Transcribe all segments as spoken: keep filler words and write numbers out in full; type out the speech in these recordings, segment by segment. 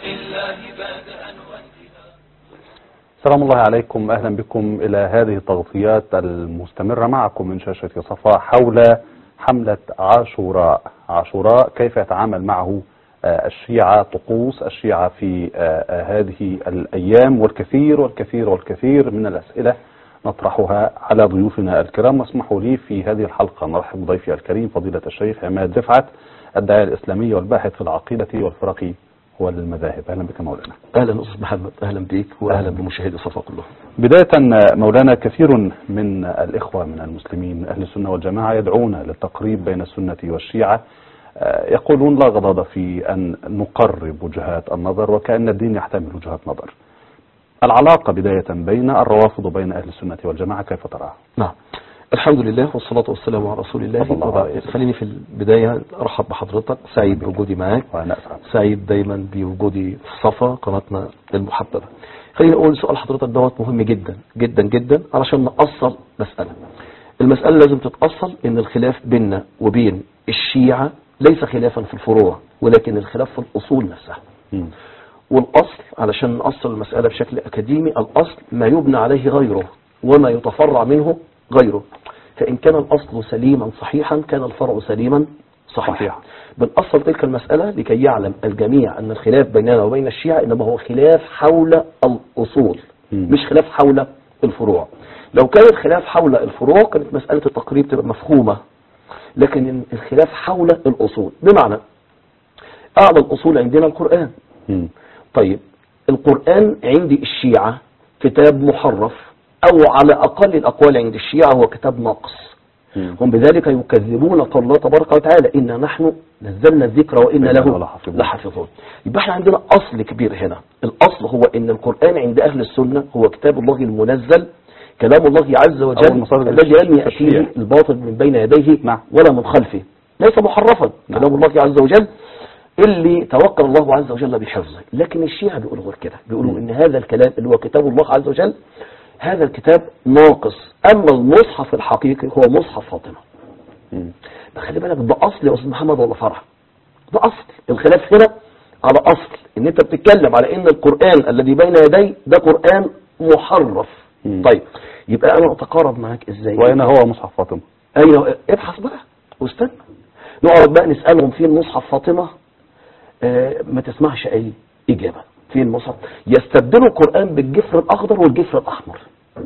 الله بادئا وانتهاء. السلام الله عليكم، أهلا بكم إلى هذه التغطيات المستمرة معكم من شاشة صفاء حول حملة عاشوراء. عاشوراء كيف يتعامل معه الشيعة، طقوس الشيعة في هذه الأيام، والكثير والكثير والكثير من الأسئلة نطرحها على ضيوفنا الكرام. واسمحوا لي في هذه الحلقة نرحب بضيفي الكريم فضيلة الشيخ عماد رفعت، الداعية الإسلامي والباحث في العقيدة والفرق والمذاهب. أهلا بك مولانا. أهلا أستاذ محمد، أهلا بك وأهلا بمشاهدي صفاء كلهم. بداية مولانا، كثير من الإخوة من المسلمين من أهل السنة والجماعة يدعون للتقريب بين السنة والشيعة، يقولون لا غضاض في أن نقرب وجهات النظر وكأن الدين يحتمل وجهات نظر. العلاقة بداية بين الروافض وبين أهل السنة والجماعة كيف تراها؟ نعم، الحمد لله والصلاة والسلام على رسول الله. الله خليني في البداية أرحب بحضرتك، سعيد بوجودي معاك، وأنا أسعد. سعيد دايما بوجودي في صفا قناتنا المحببة. خليني أقول سؤال حضرتك دوت مهم جدا جدا جدا علشان نأصل مسألة. المسألة لازم تتأصل إن الخلاف بيننا وبين الشيعة ليس خلافا في الفروع، ولكن الخلاف في الأصول نفسها. م. والأصل علشان نأصل المسألة بشكل أكاديمي، الأصل ما يبنى عليه غيره وما يتفرع منه غيره. فإن كان الأصل سليما صحيحا كان الفرع سليما صحيحا. صحيح. بنأصل تلك المسألة لكي يعلم الجميع أن الخلاف بيننا وبين الشيعة إنما هو خلاف حول الأصول، م. مش خلاف حول الفروع. لو كان الخلاف حول الفروع كانت مسألة التقريب تبقى مفهومة، لكن الخلاف حول الأصول بمعنى أعلى الأصول عندنا القرآن. م. طيب القرآن عند الشيعة كتاب محرف، أو على أقل الأقوال عند الشيعة هو كتاب ناقص. م. هم بذلك يكذبون قول الله تبارك وتعالى إنا نحن نزلنا الذكر وإنا له لحافظون. يبقى احنا عندنا أصل كبير هنا. الأصل هو إن القرآن عند أهل السنة هو كتاب الله المنزل، كلام الله عز وجل الذي لم يأتيه الباطل من بين يديه نعم. ولا من خلفه، ليس محرفا. نعم. كلام الله عز وجل اللي توكل الله عز وجل بحفظه. لكن الشيعة بيقولوا غير كده، بيقولوا م. ان هذا الكلام اللي هو كتاب الله عز وجل هذا الكتاب ناقص، اما المصحف الحقيقي هو مصحف فاطمة. خلي بالك ده اصل يا استاذ محمد ولا فرع؟ ده اصل. الخلاف هنا على اصل ان انت بتتكلم على ان القرآن الذي بين يدي ده قرآن محرف. م. طيب يبقى انا اتقارب معاك ازاي؟ وأين هو مصحف فاطمة؟ ايوه ابحث بقى واستنى، نقعد بقى نسألهم فين مصحف فاطمة. آه ما تسمعش اي اجابة. فين مصحف؟ يستبدلوا القرآن بالجفر الاخضر والجفر الاحمر.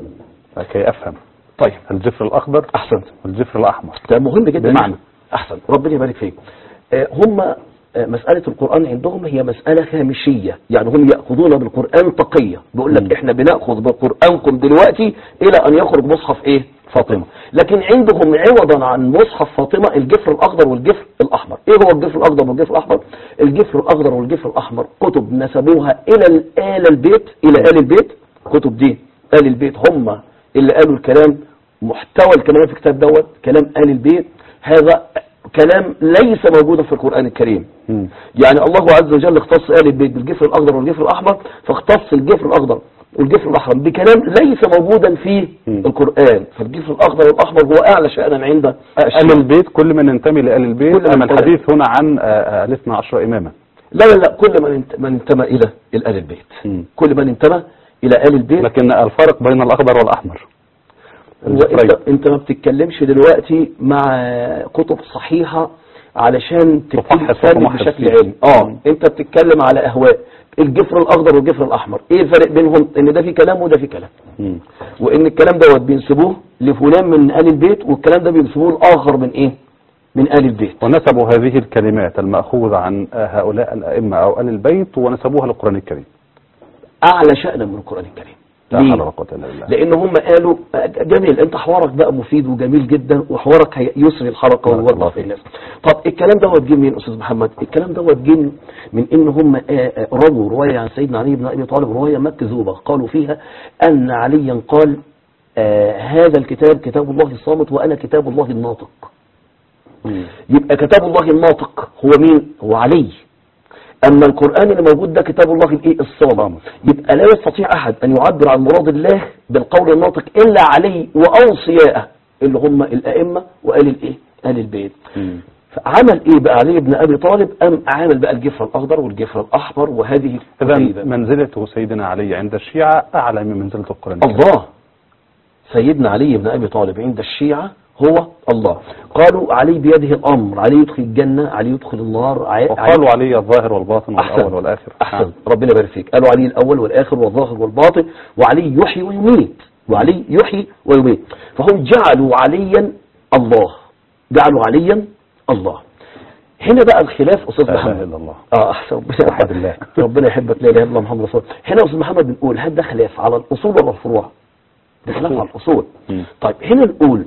لكي افهم. طيب الجفر الاخضر احسنت، والجفر الاحمر ده مهم جدا. بمعنى احسن، ربنا يبارك فيك. آه هم آه مسألة القرآن عندهم هي مسألة هامشية، يعني هم يأخذون بالقرآن تقية. بيقول لك احنا بنأخذ بالقرآنكم دلوقتي الى ان يخرج مصحف ايه؟ فاطمة. لكن عندهم عوضا عن مصحف فاطمة الجفر الأخضر والجفر الأحمر. إيه هو الجفر الأخضر والجفر الأحمر؟ الجفر الأخضر والجفر الأحمر كتب نسبوها إلى آل البيت، إلى آل البيت. كتب دي آل البيت هم اللي قالوا الكلام، محتوى الكلام في الكتاب دوت كلام آل البيت. هذا كلام ليس موجودا في القرآن الكريم. م. يعني الله عز وجل اختص آل البيت بالجفر الأخضر والجفر الأحمر، فاختص الجفر الأخضر والجفر الأحمر بكلام ليس موجودا في م. القرآن. فالجفر الأخضر والأحمر هو أعلى شأنا عند آل البيت. كل من ينتمي لآل البيت. أما الحديث هنا عن الاثنى عشر إماما. لا لا لا، كل من من انتمى إلى آل البيت. م. كل من انتمى إلى آل البيت. لكن الفرق بين الأخضر والأحمر، وانت انت ما بتتكلمش دلوقتي مع كتب صحيحة علشان تفهم بشكل علمي. اه انت بتتكلم على اهواء. الجفر الاخضر والجفر الاحمر ايه الفرق بينهم؟ ان ده في كلام وده في كلام. م. وان الكلام دوت بينسبوه لفلان من آل البيت، والكلام ده بينسبوه الاخر من ايه؟ من آل البيت. ونسبوا هذه الكلمات المأخوذة عن هؤلاء الائمة او آل البيت ونسبوها للقرآن الكريم. اعلى شأنا من القرآن الكريم. ليه؟ لان هم قالوا جميل، انت حوارك بقى مفيد وجميل جدا، وحوارك يسري الحلقه ويوضح في الناس. طب الكلام دوت جه منين استاذ محمد؟ الكلام دوت جه من ان هم رووا روايه عن سيدنا علي بن ابي طالب، روايه مكذوبه قالوا فيها ان عليا قال آه هذا الكتاب كتاب الله الصامت وانا كتاب الله الناطق. م. يبقى كتاب الله الناطق هو مين؟ هو علي. أما القرآن اللي موجود ده كتاب الله الايه؟ الصامت. يبقى لا يستطيع أحد أن يعبر عن مراد الله بالقول الناطق إلا علي وأوصياءه اللي هم الأئمة وآل الايه؟ آل البيت. فعمل ايه بقى علي بن ابي طالب؟ ام عامل بقى الجفر الاخضر والجفر الاحمر، وهذه إذا منزلة سيدنا علي عند الشيعة أعلى من منزلة القرآن. الله. سيدنا علي بن ابي طالب عند الشيعة هو الله. قالوا علي بيده الامر، علي يدخل الجنة، علي يدخل النار. وقالوا علي الظاهر والباطن والاول والاخر. احسن، ربنا يبارك فيك. قالوا علي الاول والاخر والظاهر والباطن، وعلي يحيي ويميت، وعلي يحيي ويميت. فهم جعلوا عليا الله، جعلوا عليا الله. هنا بقى الخلاف استاذ محمد. لا اله الا الله. اه احسن، ربنا يحبك. ربنا يحبك. لا اله الا الله محمد رسول الله. هنا استاذ محمد بنقول هل ده خلاف على الاصول ولا الفروع؟ ده خلاف على الاصول. طيب هنا نقول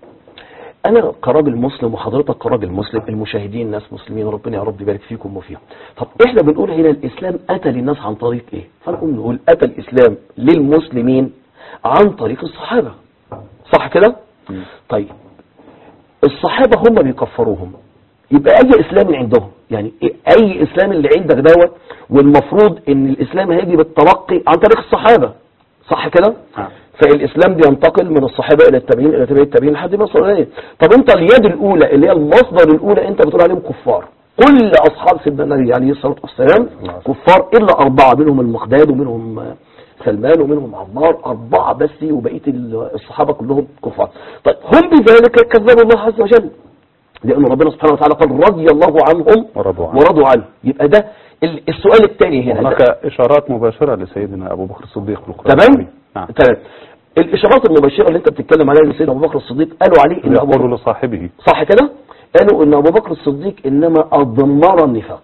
انا كراجل مسلم وحضرتك كراجل مسلم، المشاهدين ناس مسلمين، ربنا يا رب يبارك فيكم وفيهم. طب احنا بنقول هنا الاسلام اتى للناس عن طريق ايه؟ فنقول نقول اتى الاسلام للمسلمين عن طريق الصحابة، صح كده؟ طيب الصحابة هم بيكفروهم، يبقى اي اسلام عندهم، يعني اي اسلام اللي عندك دوت، والمفروض ان الاسلام هيجي بالتلقي عن طريق الصحابة، صح كده؟ فالاسلام بينتقل من الصحابة الى التابعين الى تابعين التابعين لحد ما وصل اليه. طب انت اليد الاولى اللي هي المصدر الاولى انت بتقول عليهم كفار، كل اصحاب سيدنا النبي عليه الصلاه والسلام كفار الا اربعه، منهم المقداد ومنهم سلمان ومنهم عمار، اربعه بس، وبقيه الصحابه كلهم كفار. طيب هم بذلك كذبوا الله عز وجل، لأن ربنا سبحانه وتعالى قال رضي الله عنهم ورضوا عنه, ورضوا عنه. يبقى ده السؤال الثاني هنا. هناك إشارات مباشرة لسيدنا أبو بكر الصديق في القرآن. تمام؟ نعم. تمام. الإشارات المباشرة اللي أنت بتتكلم عليها لسيدنا أبو بكر الصديق، قالوا عليه إن أبو بكر لصاحبه، صح كده؟ قالوا إن أبو بكر الصديق إنما أضمر النفاق.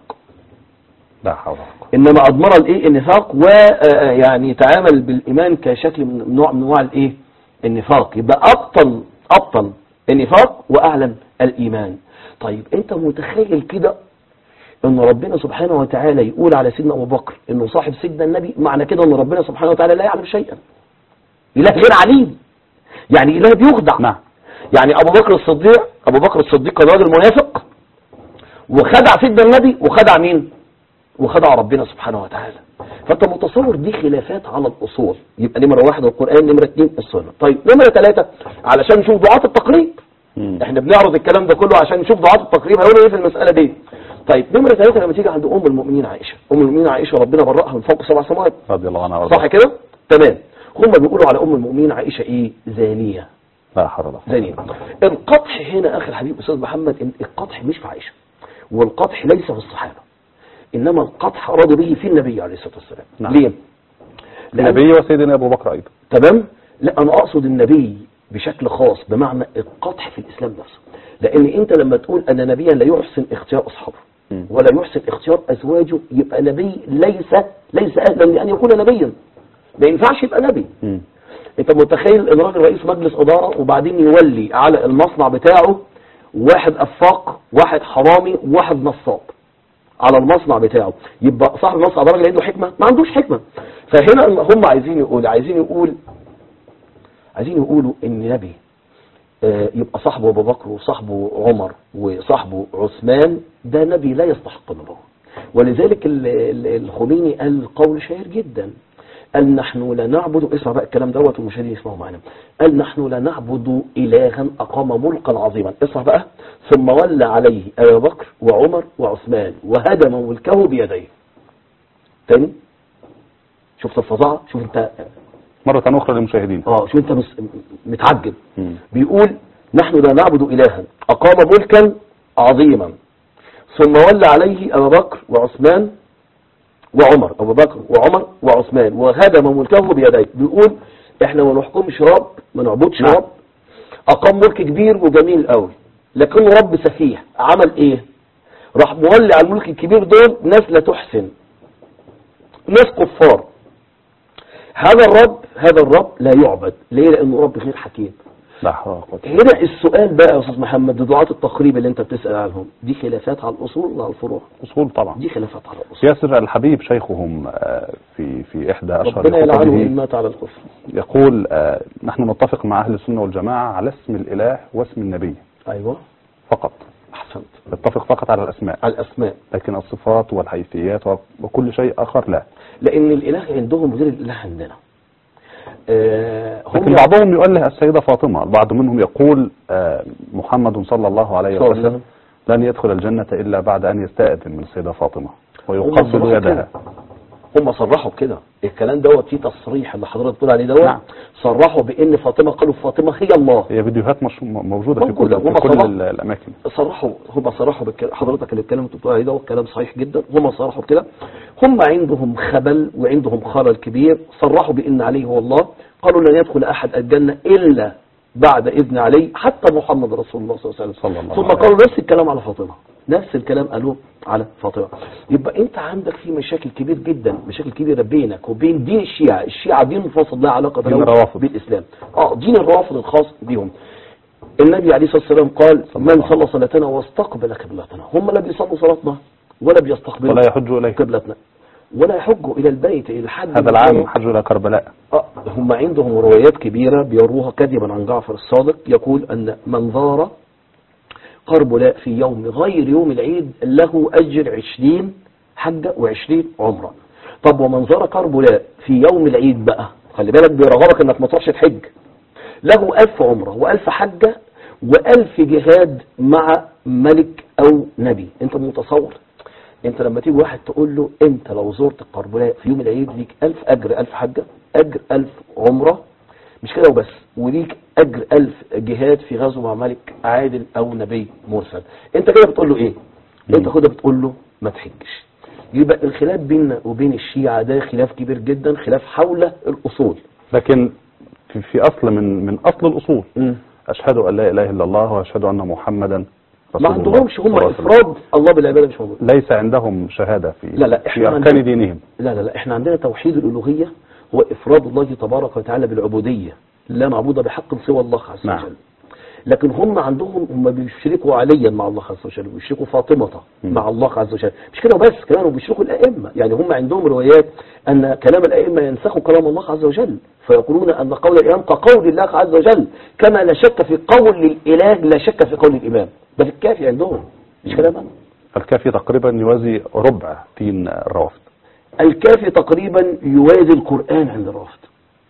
لا حول. إنما أضمر الإيه؟ النفاق، ويعني تعامل بالإيمان كشكل من نوع من أنواع الإيه؟ النفاق. يبقى أبطل أبطل النفاق وأعلن الإيمان. طيب أنت متخيل كده ان ربنا سبحانه وتعالى يقول على سيدنا ابو بكر انه صاحب سيدنا النبي؟ معنى كده ان ربنا سبحانه وتعالى لا يعلم شيئا، اله غير عليم، يعني اله بيخدع. نعم. يعني ابو بكر الصديق ابو بكر الصديق كان راجل منافق وخدع سيدنا النبي، وخدع مين؟ وخدع ربنا سبحانه وتعالى. فانت متصور دي خلافات على الاصول. يبقى نمره واحد القران، نمره اثنين السنه. طيب نمره ثلاثه علشان نشوف دعاة التقريب. مم. احنا بنعرض الكلام ده كله عشان نشوف دعاة التقريب هيقولوا ايه في المساله دي. طيب نمرة ثلاثة لما تيجي عند أم المؤمنين عائشة، أم المؤمنين عائشة ربنا برأها من فوق سبع سماوات رضي الله عنها، صح كده؟ تمام. هم بيقولوا على أم المؤمنين عائشة إيه؟ زانية. لا حول ولا قوة. زانية. القطح هنا أخي الحبيب أستاذ محمد، إن القطح مش في عائشة، والقطح ليس في الصحابة، إنما القطح أراد به في النبي عليه الصلاة والسلام. نعم. ليه؟ النبي وسيدنا أبو بكر أيضا. تمام؟ لا أنا أقصد النبي بشكل خاص، بمعنى القطح في الإسلام نفسه. لأن أنت لما تقول أن نبيا لا يحسن اختيار أصحابه ولا يحسن اختيار أزواجه، يبقى نبي ليس ليس أهلا لأن يكون نبيا، ما ينفعش يبقى نبي. م. أنت متخيل إن راجل رئيس مجلس إدارة وبعدين يولي على المصنع بتاعه واحد أفاق، واحد حرامي، واحد نصاب على المصنع بتاعه، يبقى صاحب المصنع ده راجل عنده حكمة؟ ما عندوش حكمة. فهنا هم عايزين يقول عايزين يقول عايزين يقولوا إن نبي يبقى صاحبه أبو بكر وصاحبه عمر وصاحبه عثمان، ده نبي لا يستحق النبوة. ولذلك الخميني قال قول شهير جدا، قال نحن لا نعبد، اسمع بقى الكلام دوت والمشاهدين يسمعوا معنا، قال نحن لا نعبد إلها أقام ملكا عظيما، اسمع بقى، ثم ولى عليه أبو بكر وعمر وعثمان وهدم ملكه بيديه. تاني شفت الفظاعة؟ شوف انت مرة أخرى للمشاهدين. اه شو انت متعجب. مم. بيقول نحن لا نعبد إلها أقام ملكا عظيما ثم ولى عليه أبو بكر وعثمان وعمر أبو بكر وعمر وعثمان وهدم ملكه بيديه. بيقول احنا ما نحكمش رب، ما نعبدش رب أقام ملك كبير وجميل قوي، لكنه رب سفيه. عمل ايه؟ راح مولي على الملك الكبير دول ناس لا تحسن، ناس كفار. هذا الرب هذا الرب لا يعبد. ليه؟ لأنه رب غير حكيم. لا حول ولا قوة. هنا السؤال بقى يا أستاذ محمد، دعاة التقريب اللي أنت بتسأل عنهم، دي خلافات على الأصول ولا على الفروع؟ أصول طبعا. دي خلافات على الأصول. ياسر الحبيب شيخهم في في إحدى أشهر ربنا يلعنه إن مات على الكفر، نقول نحن نتفق مع أهل السنة والجماعة على اسم الإله واسم النبي. أيوة فقط. أحسنت. نتفق فقط على الأسماء. على الأسماء. لكن الصفات والحيثيات وكل شيء آخر لا. لأن الإله عندهم غير الإله عندنا. آه لكن بعضهم يؤله السيدة فاطمة، البعض منهم يقول آه محمد صلى الله عليه وسلم لن يدخل الجنة إلا بعد أن يستأذن من السيدة فاطمة هم ويقبل صرحوا يدها. كده. هم صرحوا بكده، الكلام دوت فيه تصريح اللي حضرتك بتقول عليه دوت. نعم. صرحوا بان فاطمه، قالوا فاطمه هي الله. هي فيديوهات مش موجودة في كل, موجودة. في هم كل صرحوا. الأماكن. صرحوا هم صرحوا بالكلام. حضرتك اللي اتكلمت بتقول عليه دوت كلام صحيح جدا. هم صرحوا بكده. هم عندهم خبل وعندهم خلل كبير. صرحوا بان علي هو الله. قالوا لن يدخل احد الجنه الا بعد اذن علي، حتى محمد رسول الله صلى الله عليه وسلم. ثم قالوا نفس الكلام على فاطمه، نفس الكلام قالوه على فاطمه. يبقى انت عندك في مشاكل كبير جدا، مشاكل كبيره بينك وبين دين الشيعه. الشيعه دين منفصل لا علاقه دين الروافض بالاسلام. اه دين الروافض الخاص بهم. النبي عليه الصلاه والسلام قال من صلى صلاتنا واستقبل قبلتنا. هم لا بيصلوا صلاتنا ولا بيستقبلوا ولا يحجوا اليه قبلتنا ولا يحجوا الى البيت الى الحد. هذا العام حجوا الى كربلاء. اه هم عندهم روايات كبيره بيروها كذبا عن جعفر الصادق، يقول ان من زار كربلاء في يوم غير يوم العيد له اجر عشرين حجه وعشرين عمره. طب ومن زار كربلاء في يوم العيد بقى، خلي بالك بيرغبك انك ما تروحش تحج، له ألف عمره وألف حجه وألف جهاد مع ملك او نبي. انت متصور؟ انت لما تيجي واحد تقول له انت لو زرت كربلاء في يوم العيد ليك ألف اجر، ألف حجه، اجر ألف عمره، مش كده وبس، وليك اجر ألف جهاد في غزو مع ملك عادل او نبي مرسل. انت كده بتقول له ايه؟ انت كده بتقول له ما تحجش. يبقى الخلاف بيننا وبين الشيعة ده خلاف كبير جدا، خلاف حول الاصول. لكن في, في اصل من من اصل الاصول م. اشهد ان لا اله الا الله واشهد ان محمدا رسول ما الله. عندهمش هم افراد الله بالعباده مش موجود. ليس عندهم شهاده في لا لا في اركان دينهم. لا لا لا احنا عندنا توحيد الالوهيه هو افراد الله تبارك وتعالى بالعبوديه، لا معبود بحق سوى الله عز وجل. نعم. لكن هم عندهم هم بيشركوا عليا مع الله عز وجل، وبيشركوا فاطمة مع الله عز وجل. مش كده بس، كمان بيشركوا الأئمة. يعني هم عندهم روايات أن كلام الأئمة ينسخ كلام الله عز وجل، فيقولون أن قول الإمام كقول الله عز وجل، كما لا شك في قول الإله لا شك في قول الإمام. ده في الكافي عندهم، مش كلام أنا. الكافي تقريبا يوازي ربع دين الروافض. الكافي تقريبا يوازي القرآن عند الروافض.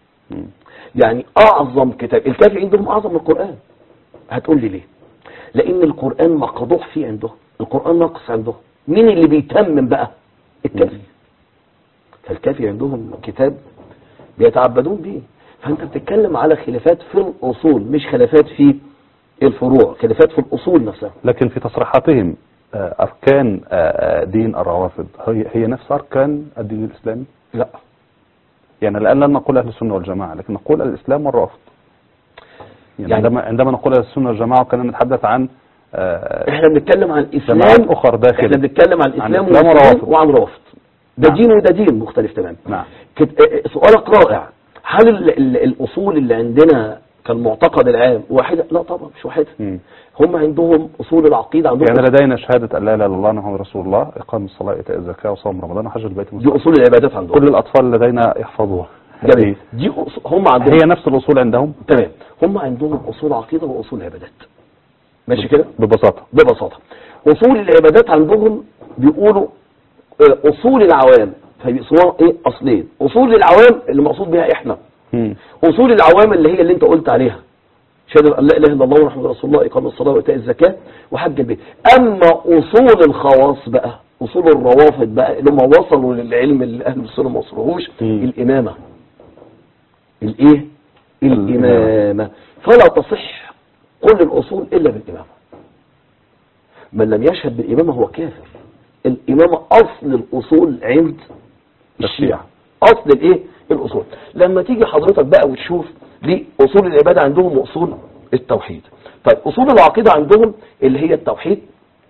يعني أعظم كتاب الكافي عندهم أعظم من القرآن. هتقول لي ليه؟ لأن القرآن مقضوح فيه عندهم، القرآن ناقص عندهم. مين اللي بيتمم بقى؟ الكافي. فالكافي عندهم كتاب بيتعبدون به. فأنت بتتكلم على خلافات في الأصول، مش خلافات في الفروع، خلافات في الأصول نفسها. لكن في تصريحاتهم أركان دين الروافض هي هي نفس أركان الدين الإسلامي؟ لا. يعني الآن لن نقول أهل السنة والجماعة، لكن نقول الإسلام والروافض. يعني, يعني عندما عندما نقول أهل السنة والجماعة وكنا نتحدث عن احنا بنتكلم عن الإسلام أخر داخل، احنا بنتكلم عن الإسلام عن والروافض وعن روافض. ده نعم. دين وده دين مختلف تماما. نعم. سؤالك رائع. هل ال ال الأصول اللي عندنا كالمعتقد العام واحدة؟ لا طبعا مش واحدة. م. هم عندهم أصول العقيدة عندهم يعني لدينا شهادة أن لا إله إلا الله محمد رسول الله، إقام الصلاة، إيتاء الزكاة، وصوم رمضان، وحج البيت. دي أصول العبادات عندهم. كل الأطفال لدينا يحفظوها. جميل. دي هم عندهم هي نفس الأصول عندهم. تمام. هم عندهم أصول عقيدة وأصول عبادات. ماشي كده؟ ببساطة. ببساطة. أصول العبادات عندهم بيقولوا أصول العوام، فبيقولوا إيه؟ أصلين. أصول العوام اللي مقصود بها إحنا. م. أصول العوام اللي هي اللي أنت قلت عليها. شهادة أن لا إله إلا الله محمد رسول الله، إقام الصلاة وإيتاء الزكاة وحج البيت. أما أصول الخواص بقى، أصول الروافض بقى اللي هم وصلوا للعلم اللي أهل السنة ما وصلوهوش، الإمامة. الإيه؟ الإمامة. فلا تصح كل الأصول إلا بالإمامة. من لم يشهد بالإمامة هو كافر. الإمامة أصل الأصول عند الشيعة. أصل الإيه؟ الأصول. لما تيجي حضرتك بقى وتشوف دي أصول العبادة عندهم وأصول التوحيد. طيب أصول العقيدة عندهم اللي هي التوحيد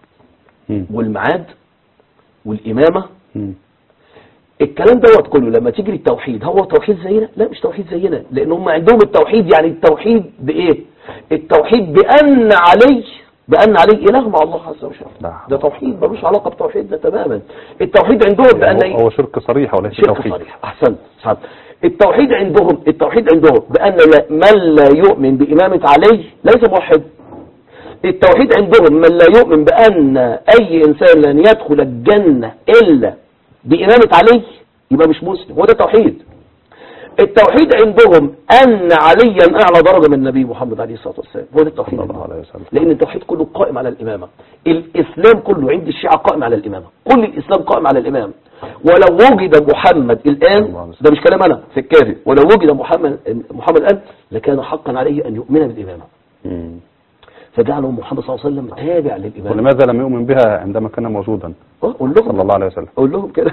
والمعاد والإمامة. م. الكلام دوت كله لما تيجي للتوحيد، هو توحيد زينا؟ لا مش توحيد زينا، لأن هم عندهم التوحيد يعني التوحيد بإيه؟ التوحيد بأن علي بأن علي إله مع الله عز وجل. ده توحيد ملوش علاقة بتوحيدنا تماما. التوحيد عندهم بأن هو, هو شرك صريح وليس توحيد. شرك صريح. أحسنت. أحسنت. التوحيد عندهم التوحيد عندهم بأن من لا يؤمن بإمامة علي ليس موحد. التوحيد عندهم من لا يؤمن بأن أي إنسان لن يدخل الجنة إلا بإمامة علي يبقى مش مسلم. هو ده توحيد. التوحيد عندهم أن عليا أعلى درجة من النبي محمد عليه الصلاة والسلام. هو ده التوحيد صلى الله عليه وسلم. لأن التوحيد كله قائم على الإمامة. الإسلام كله عند الشيعة قائم على الإمامة. كل الإسلام قائم على الإمام. ولو وجد محمد الآن، ده مش كلام أنا في الكافي، ولو وجد محمد محمد الآن لكان حقا عليه أن يؤمن بالإمامة. مم. فجعله محمد صلى الله عليه وسلم تابع للإمامة. ولماذا لم يؤمن بها عندما كان موجودا قول لهم صلى الله عليه وسلم؟ قول لهم كده.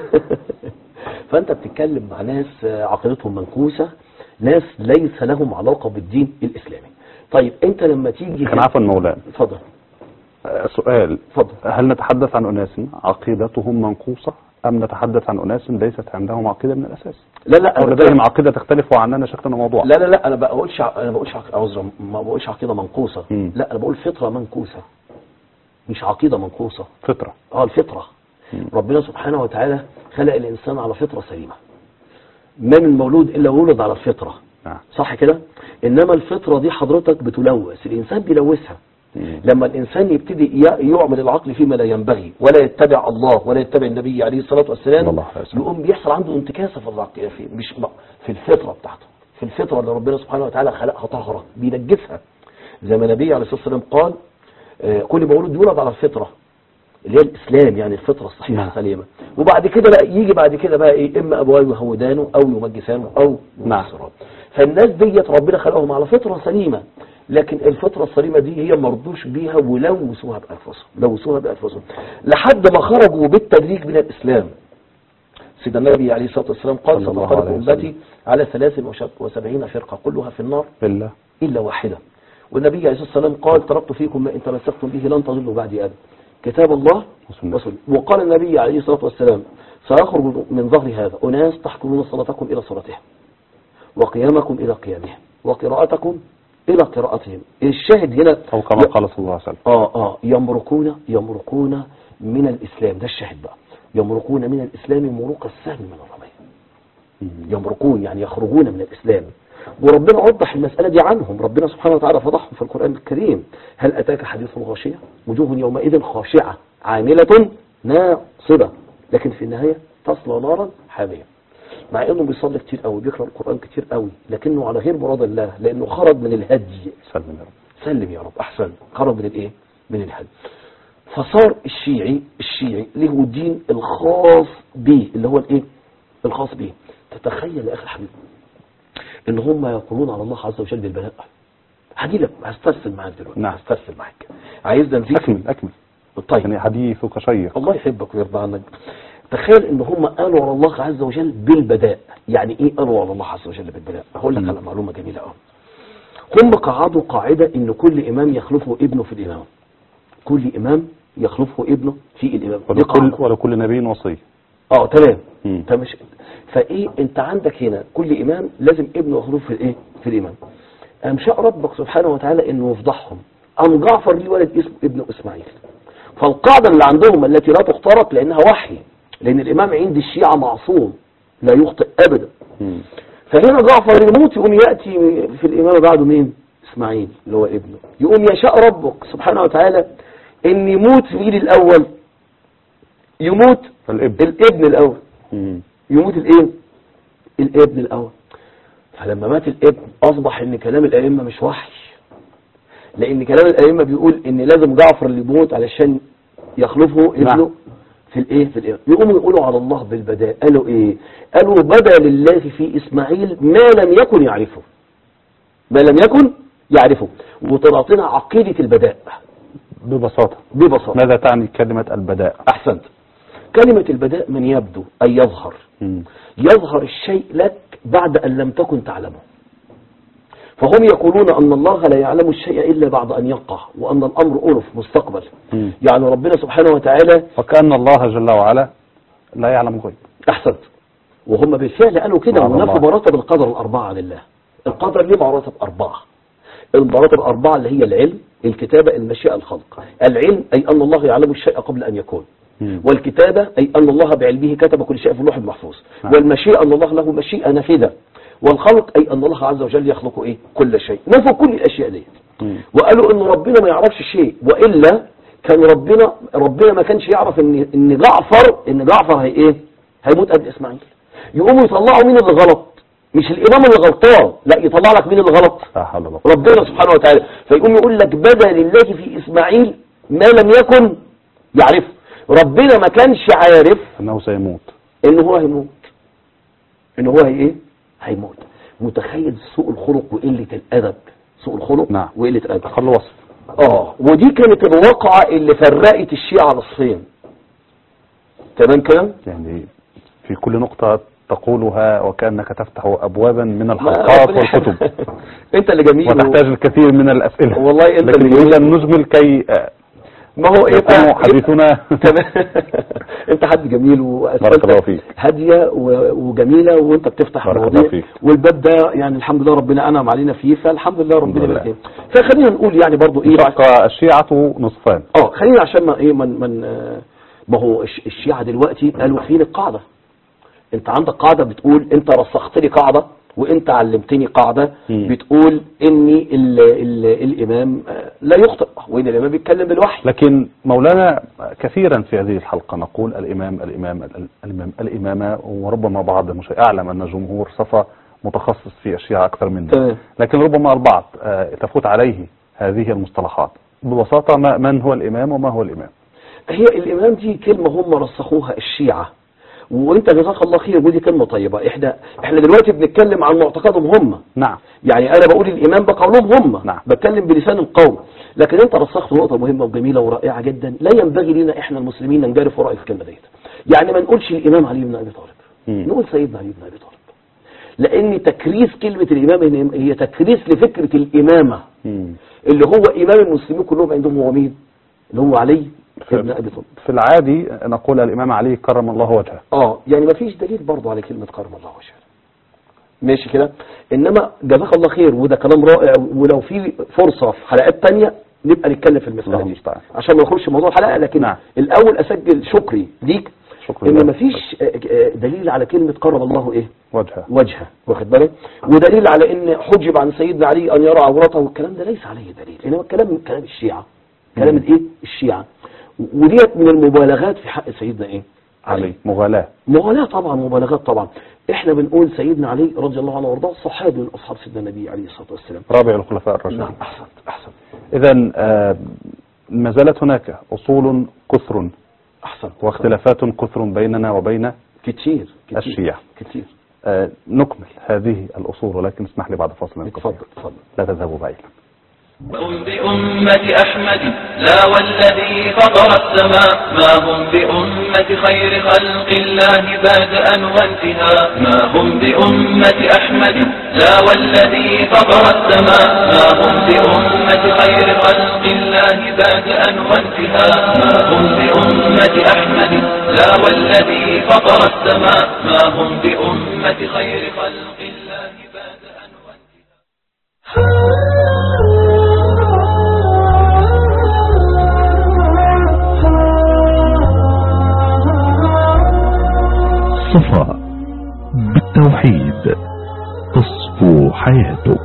فأنت بتتكلم مع ناس عقيدتهم منكوسة، ناس ليس لهم علاقة بالدين الإسلامي. طيب أنت لما تيجي كان عفوا مولانا، اتفضل. آه، سؤال، اتفضل. هل نتحدث عن أناس عقيدتهم منقوصة أم نتحدث عن أناس ليست عندهم عقيدة من الأساس؟ لا لا أو لديهم عقيدة تختلف عننا شكلا وموضوعا؟ لا لا لا انا بقولش ع- انا بقولش عق- عذرا ما بقولش عقيده منقوصه. مم. لا انا بقول فطره منكوسه، مش عقيده منقوصه. فطرة. اه الفطره. مم. ربنا سبحانه وتعالى خلق الانسان على فطره سليمه. ما من مولود الا ولد على الفطره. نعم. صح كده؟ انما الفطره دي حضرتك بتلوث الانسان، بيلوثها. مم. لما الانسان يبتدي ي- يعمل العقل فيما لا ينبغي ولا يتبع الله ولا يتبع النبي عليه الصلاه والسلام، الله عليه وسلم. يقوم بيحصل عنده انتكاسه في العقل، في مش م- في الفطره بتاعته، في الفطره اللي ربنا سبحانه وتعالى خلقها طاهره بينجسها. زي ما النبي عليه الصلاه والسلام قال آه، كل مولود يولد على الفطره اللي هي الاسلام، يعني الفطره الصحيحه نعم. السليمه. وبعد كده بقى يجي بعد كده بقى ايه، اما ابواه يهودانه او يمجسانه او نعم. ينصرانه. فالناس ديت ربنا خلقهم على فطره سليمه، لكن الفطره السليمه دي هي مرضوش بيها ولوثوها بانفسهم، لوثوها بانفسهم لحد ما خرجوا بالتدريج من الاسلام. سيدنا النبي عليه الصلاه والسلام قال صلى الله ستفترق عليه امتي على ثلاث وسبعين فرقه كلها في النار بالله. الا واحده. والنبي عليه الصلاه والسلام قال تركت فيكم ما ان تمسكتم به لن تضلوا بعدي ابدا، كتاب الله وسنة. وسنة. وقال النبي عليه الصلاه والسلام سيخرج من ظهر هذا اناس تحكمون صلاتكم الى صلاتهم وقيامكم الى قيامهم وقراءتكم الى قراءتهم. الشاهد هنا أو كما قال صلى الله عليه وسلم. اه اه يمرقون يمرقون من الاسلام. ده الشاهد بقى، يمرقون من الاسلام مروق السهم من الرمي. يمرقون يعني يخرجون من الاسلام. وربنا وضح المسألة دي عنهم، ربنا سبحانه وتعالى فضحهم في القرآن الكريم. هل أتاك حديث الغاشية؟ وجوه يومئذ خاشعة عاملة ناصبة لكن في النهاية تصلى نارا حامية. مع انه بيصلي كتير قوي، بيقرأ القرآن كتير قوي، لكنه على غير مراد الله، لانه خرج من الهدي. سلم يا رب. سلم يا رب. احسن. خرج من الايه؟ من الهدي. فصار الشيعي الشيعي له دين الخاص به، اللي هو الايه؟ الخاص به. تتخيل يا اخي الحبيب ان هم يقولون على الله عز وجل بالبلاء. هجي لك هسترسل معاك دلوقتي. نعم. هسترسل معاك. عايزنا نزيد. أكمل أكمل. طيب يعني حديثك شيق. الله يحبك ويرضى عنك. تخيل ان هم قالوا على الله عز وجل بالبداء. يعني ايه قالوا على الله عز وجل بالبداء؟ هقول لك على معلومه جميله قوي. هم قعدوا قاعده ان كل امام يخلفه ابنه في الامامه. كل امام يخلفه ابنه في الامامه. دي ولكل, قاعدة. ولكل نبي وصي. اه تمام. مم. انت مش فايه انت عندك هنا كل امام لازم ابنه يخلفه في الايه؟ في الامام. أم شاء ربك سبحانه وتعالى انه يفضحهم. ام جعفر ليه ولد اسمه ابن اسماعيل. فالقاعده اللي عندهم التي لا تخترق لانها وحي، لان الامام عند الشيعة معصوم لا يخطئ ابدا. مم. فهنا جعفر يموت يقوم ياتي في الامامه بعده مين؟ اسماعيل اللي هو ابنه. يقوم يشاء ربك سبحانه وتعالى ان يموت في مين الاول؟ يموت الابن. الابن الاول. مم. يموت الايه؟ الابن الاول. فلما مات الابن اصبح ان كلام الائمه مش وحي، لان كلام الائمه بيقول ان لازم جعفر اللي يموت علشان يخلفه ابنه. نعم. في الايه؟ في الايه؟ يقوموا يقولوا على الله بالبداء. قالوا ايه؟ قالوا بدا لله في اسماعيل ما لم يكن يعرفه. ما لم يكن يعرفه. وطلعتنا عقيده البداء ببساطة. ببساطه. ماذا تعني كلمة البداء؟ احسنت. كلمه البداء من يبدو اي يظهر. مم. يظهر الشيء لك بعد أن لم تكن تعلمه. فهم يقولون أن الله لا يعلم الشيء إلا بعد أن يقع، وأن الأمر ألف مستقبل. مم. يعني ربنا سبحانه وتعالى وكأن الله جل وعلا لا يعلم غيب. أحسنت. وهم بالفعل قالوا كده سبحان ونفوا الله. مراتب القدر الأربعة عن الله. القدر ليه مراتب أربعة. المراتب الأربعة اللي هي العلم، الكتابة، المشيئة، الخلق. العلم أي أن الله يعلم الشيء قبل أن يكون. مم. والكتابة أي أن الله بعلمه كتب كل شيء في اللوح المحفوظ. نعم. والمشيئة أن الله له مشيئة نافذة. والخلق أي أن الله عز وجل يخلق إيه؟ كل شيء. نفوا كل الأشياء دي. مم. وقالوا إن ربنا ما يعرفش شيء، وإلا كان ربنا ربنا ما كانش يعرف إن إن جعفر إن جعفر هي إيه؟ هيموت قبل إسماعيل. يقوموا يطلعوا مين اللي غلط؟ مش الامام اللي غلطان، لا يطلع لك مين اللي غلط؟ لا حول ولا قوة. ربنا سبحانه وتعالى. فيقوم يقول لك بدا لله في اسماعيل ما لم يكن يعرف. ربنا ما كانش عارف انه سيموت، ان هو هيموت، ان هو هي ايه هيموت. متخيل سوء الخلق وقلة الادب، سوء الخلق نعم، وقلة الادب. اقل وصف. اه ودي كانت الواقعة اللي فرقت الشيعة نصين. تمام كلام؟ يعني في كل نقطة تقولها وكأنك تفتح أبوابا من الحلقات والكتب. انت اللي جميل وتحتاج الكثير من الأسئلة والله. انت لكن اللي نريد أن نجمل كي ما هو ايه يكون حديثنا. انت حد جميل واسئلتك هاديه وجميله وانت بتفتح مواضيع والباب ده يعني الحمد لله ربنا انعم علينا فيه، فالحمد لله ربنا يبارك. فخلينا نقول يعني برضو ايه الشيعة نصفان. اه خلينا عشان ما ايه من من ما هو الشيعة دلوقتي قالوا فين القاعده؟ انت عندك قاعده بتقول انت رسخت لي قاعده وانت علمتني قاعدة م. بتقول اني ال ال الامام لا يخطئ وان الامام بيتكلم بالوحي. لكن مولانا كثيرا في هذه الحلقة نقول الامام الامام الامام الامامة، وربما بعض مش اعلم ان الجمهور صفى متخصص في اشياء اكثر منه، لكن ربما البعض تفوت عليه هذه المصطلحات. ببساطة من هو الامام وما هو الامام؟ هي الامام دي كلمة هم رسخوها الشيعة، وانت جزاك الله خير ودي كلمة طيبة. احنا احنا دلوقتي بنتكلم عن معتقدهم هم. نعم. يعني انا بقول الامام بقولهم هم. نعم. بتكلم بلسان القوم. لكن انت رسخت نقطة مهمة وجميلة ورائعة جدا، لا ينبغي لنا احنا المسلمين ننجرف وراء الكلمة ديت. يعني ما نقولش الامام علي بن ابي طالب، م. نقول سيدنا علي بن ابي طالب. لان تكريس كلمة الامام هي تكريس لفكرة الامامة، م. اللي هو امام المسلمين كلهم عندهم هو مين؟ اللي هو علي ابن ابي طالب. في العادي نقول الامام علي كرم الله وجهه. اه يعني ما فيش دليل برضه على كلمة كرم الله وجهه. ماشي كده. انما جزاك الله خير وده كلام رائع، ولو في فرصة في حلقات تانية نبقى نتكلم في المسألة دي عشان ما نخش موضوع الحلقة. لكن نعم. الاول اسجل شكري ليك شكرا ان ما فيش دليل على كلمة كرم الله ايه وجهه وجهه، واخد بالك؟ ودليل على ان حجب عن سيدنا علي ان يرى عورته، والكلام ده ليس عليه دليل. انما الكلام كلام الشيعة، كلام الايه الشيعة، وديت من المبالغات في حق سيدنا ايه علي. مغالاة مغالاة طبعا، مبالغات طبعا. احنا بنقول سيدنا علي رضي الله عنه وارضاه صحابي من اصحاب سيدنا النبي عليه الصلاه والسلام، رابع الخلفاء الراشدين. نعم احسنت احسنت. اذا آه ما زالت هناك اصول كثر احسنت واختلافات كثر بيننا وبين كتير كتير الشيعة كتير. آه نكمل هذه الاصول، ولكن اسمح لي بعد فاصل. اتفضل اتفضل. لا تذهبوا بعيدا. هم بأمة أحمد لا والذي فطر السماء، ما هم بأمة خير خلق الله بادئا وانتهاء. ما هم بأمة أحمد لا والذي فطر السماء، ما هم بأمة خير خلق الله بادئا وانتهاء. ما هم بأمة أحمد لا والذي فطر السماء، ما هم بأمة خير خلق الله بادئا وانتهاء. صفاء بالتوحيد تصفو حياتك.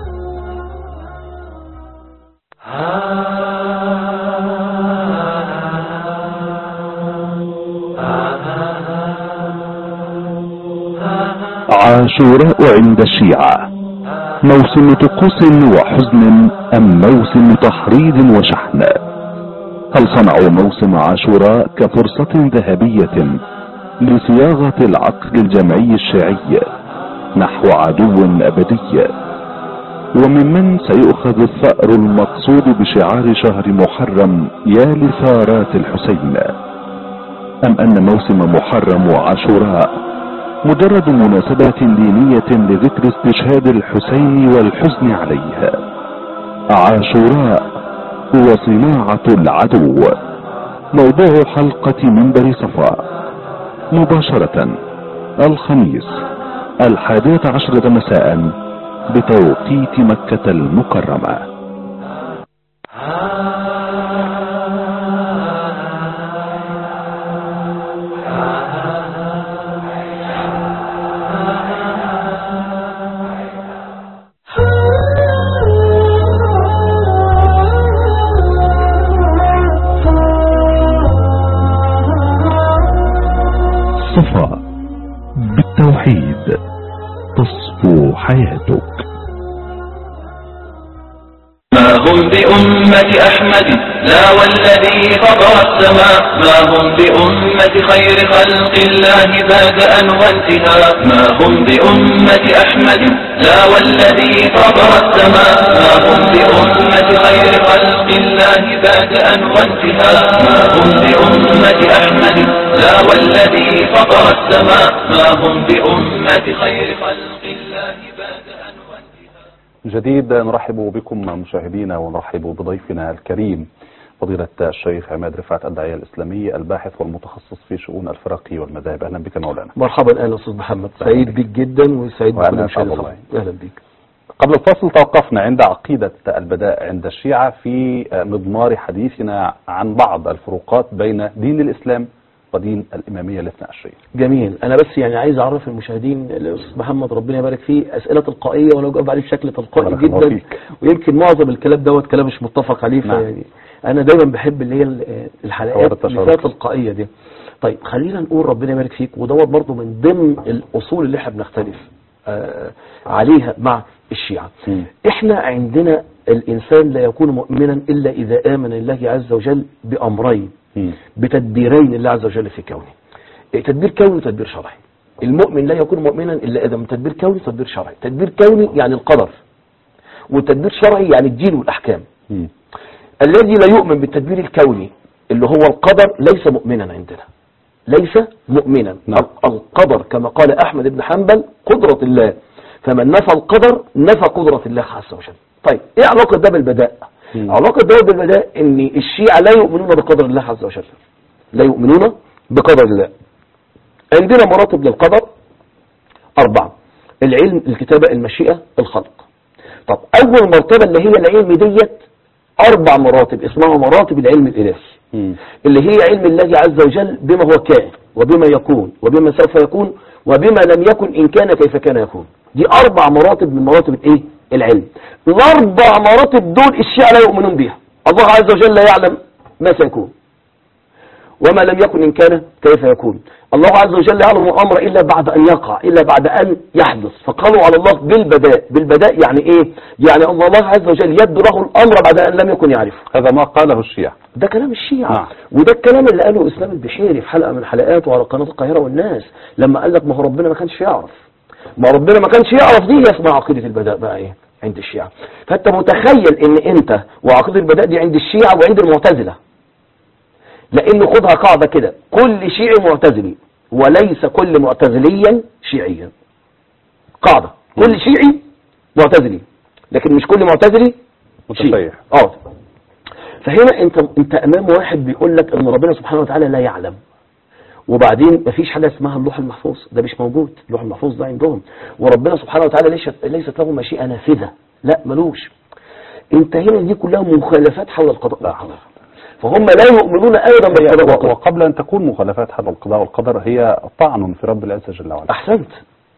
عاشوراء عند الشيعة موسم طقوس وحزن أم موسم تحريض وشحن؟ هل صنعوا موسم عاشوراء كفرصة ذهبية لصياغة العقد الجمعي الشيعي نحو عدو أبدي؟ وممن سيؤخذ الثأر المقصود بشعار شهر محرم يا لثارات الحسين؟ أم أن موسم محرم وعاشوراء مجرد مناسبة دينية لذكر استشهاد الحسين والحزن عليه؟ عاشوراء هو صناعة العدو. موضوع حلقة منبر صفاء مباشرة الخميس الحادية عشرة مساء بتوقيت مكة المكرمة. صفاء بالتوحيد تصفو حياتك. ما هم بأمة أحمد لا والذي فطر السماء، ما هم بأمة خير خلق الله بادأ وانتهاء. ما هم بأمة أحمد لا والذي فطر السماء، ما هم بأمة خير خلق الله بادأ وانتهاء. ما هم بأمة أحمد لا والذي فطر السماء، ما هم بأمة خير خلق الله بادأ وانتهاء. جديد نرحب بكم مشاهدينا ونرحب بضيفنا الكريم فضيلة الشيخ عماد رفعت الداعية الإسلامي الباحث والمتخصص في شؤون الفرق والمذاهب. أهلا بك مولانا. مرحبا. أهلا أستاذ محمد، سعيد بك جدا وسعيد بكل مشاهدين. أهلا بك. قبل الفصل توقفنا عند عقيدة البداء عند الشيعة في مضمار حديثنا عن بعض الفروقات بين دين الإسلام ودين الإمامية الاثنى عشرية. جميل. أنا بس يعني عايز أعرف المشاهدين الأستاذ محمد ربنا يبارك فيه أسئلة تلقائية ولو جاوب عليه بشكل تلقائي جدا، ويمكن معظم الكلام دوت كلام مش متفق عليه. نعم. فيعني أنا دايما بحب اللي هي الحلقات اللي فيها تلقائية دي. طيب خلينا نقول ربنا يبارك فيك، ودوت برضه من ضمن الأصول اللي احنا بنختلف آه عليها مع الشيعة. م. احنا عندنا الإنسان لا يكون مؤمنا إلا إذا آمن الله عز وجل بأمرين، م. بتدبيرين الله عز وجل في كونه، تدبير كوني وتدبير شرعي. المؤمن لا يكون مؤمنا إلا إذا من تدبير كوني وتدبير شرعي. تدبير كوني يعني القدر، والتدبير شرعي يعني الدين والأحكام. م. الذي لا يؤمن بالتدبير الكوني اللي هو القدر ليس مؤمنا عندنا، ليس مؤمنا. نعم. القدر كما قال أحمد بن حنبل قدرة الله، فمن نفى القدر نفى قدرة الله عز وجل. طيب ايه علاقة ده بالبداء؟ م. علاقة ده بالبداء ان الشيعة لا يؤمنون بقدر الله عز وجل، لا يؤمنون بقدر الله. عندنا مراتب للقدر أربعة: العلم، الكتابة، المشيئة، الخلق. طب أول مرتبة اللي هي العلم ديت أربع مراتب اسمها مراتب العلم الإلهي، اللي هي علم الله عز وجل بما هو كائن وبما يكون وبما سوف يكون وبما لم يكن إن كان كيف كان يكون. دي أربع مراتب من مراتب الإيه؟ العلم. الأربع مراتب دول الشيعة لا يؤمنون بها. الله عز وجل لا يعلم ما سيكون وما لم يكن إن كان كيف يكون. الله عز وجل يعلم الأمر إلا بعد أن يقع، إلا بعد أن يحدث. فقالوا على الله بالبداء. بالبداء يعني إيه؟ يعني الله عز وجل يبدو له الأمر بعد أن لم يكن يعرفه. هذا ما قاله الشيعة. ده كلام الشيعة. نعم. وده الكلام اللي قاله إسلام البحيري في حلقة من حلقاته على قناة القاهرة والناس، لما قال لك ما هو ربنا ما كانش يعرف. ما ربنا ما كانش يعرف، دي اسمها عقيدة البداء بقى ايه عند الشيعة. فانت متخيل ان انت وعقيدة البداء دي عند الشيعة وعند المعتزلة، لان خدها قاعدة كده: كل شيعي معتزلي وليس كل معتزليا شيعيا. قاعدة: كل شيعي معتزلي لكن مش كل معتزلي شيعي. اه فهنا انت انت امام واحد بيقول لك ان ربنا سبحانه وتعالى لا يعلم، وبعدين مفيش حاجة اسمها اللوح المحفوظ، ده مش موجود. اللوح المحفوظ ده عندهم، وربنا سبحانه وتعالى ليست ليست له مشيئة نافذة، لا ملوش. انت هنا دي كلها مخالفات حول القضاء والقدر، فهم لا يؤمنون ابدا بالقضاء والقدر. وقبل ان تكون مخالفات حول القضاء والقدر هي طعن في رب العزة جل وعلا. احسنت.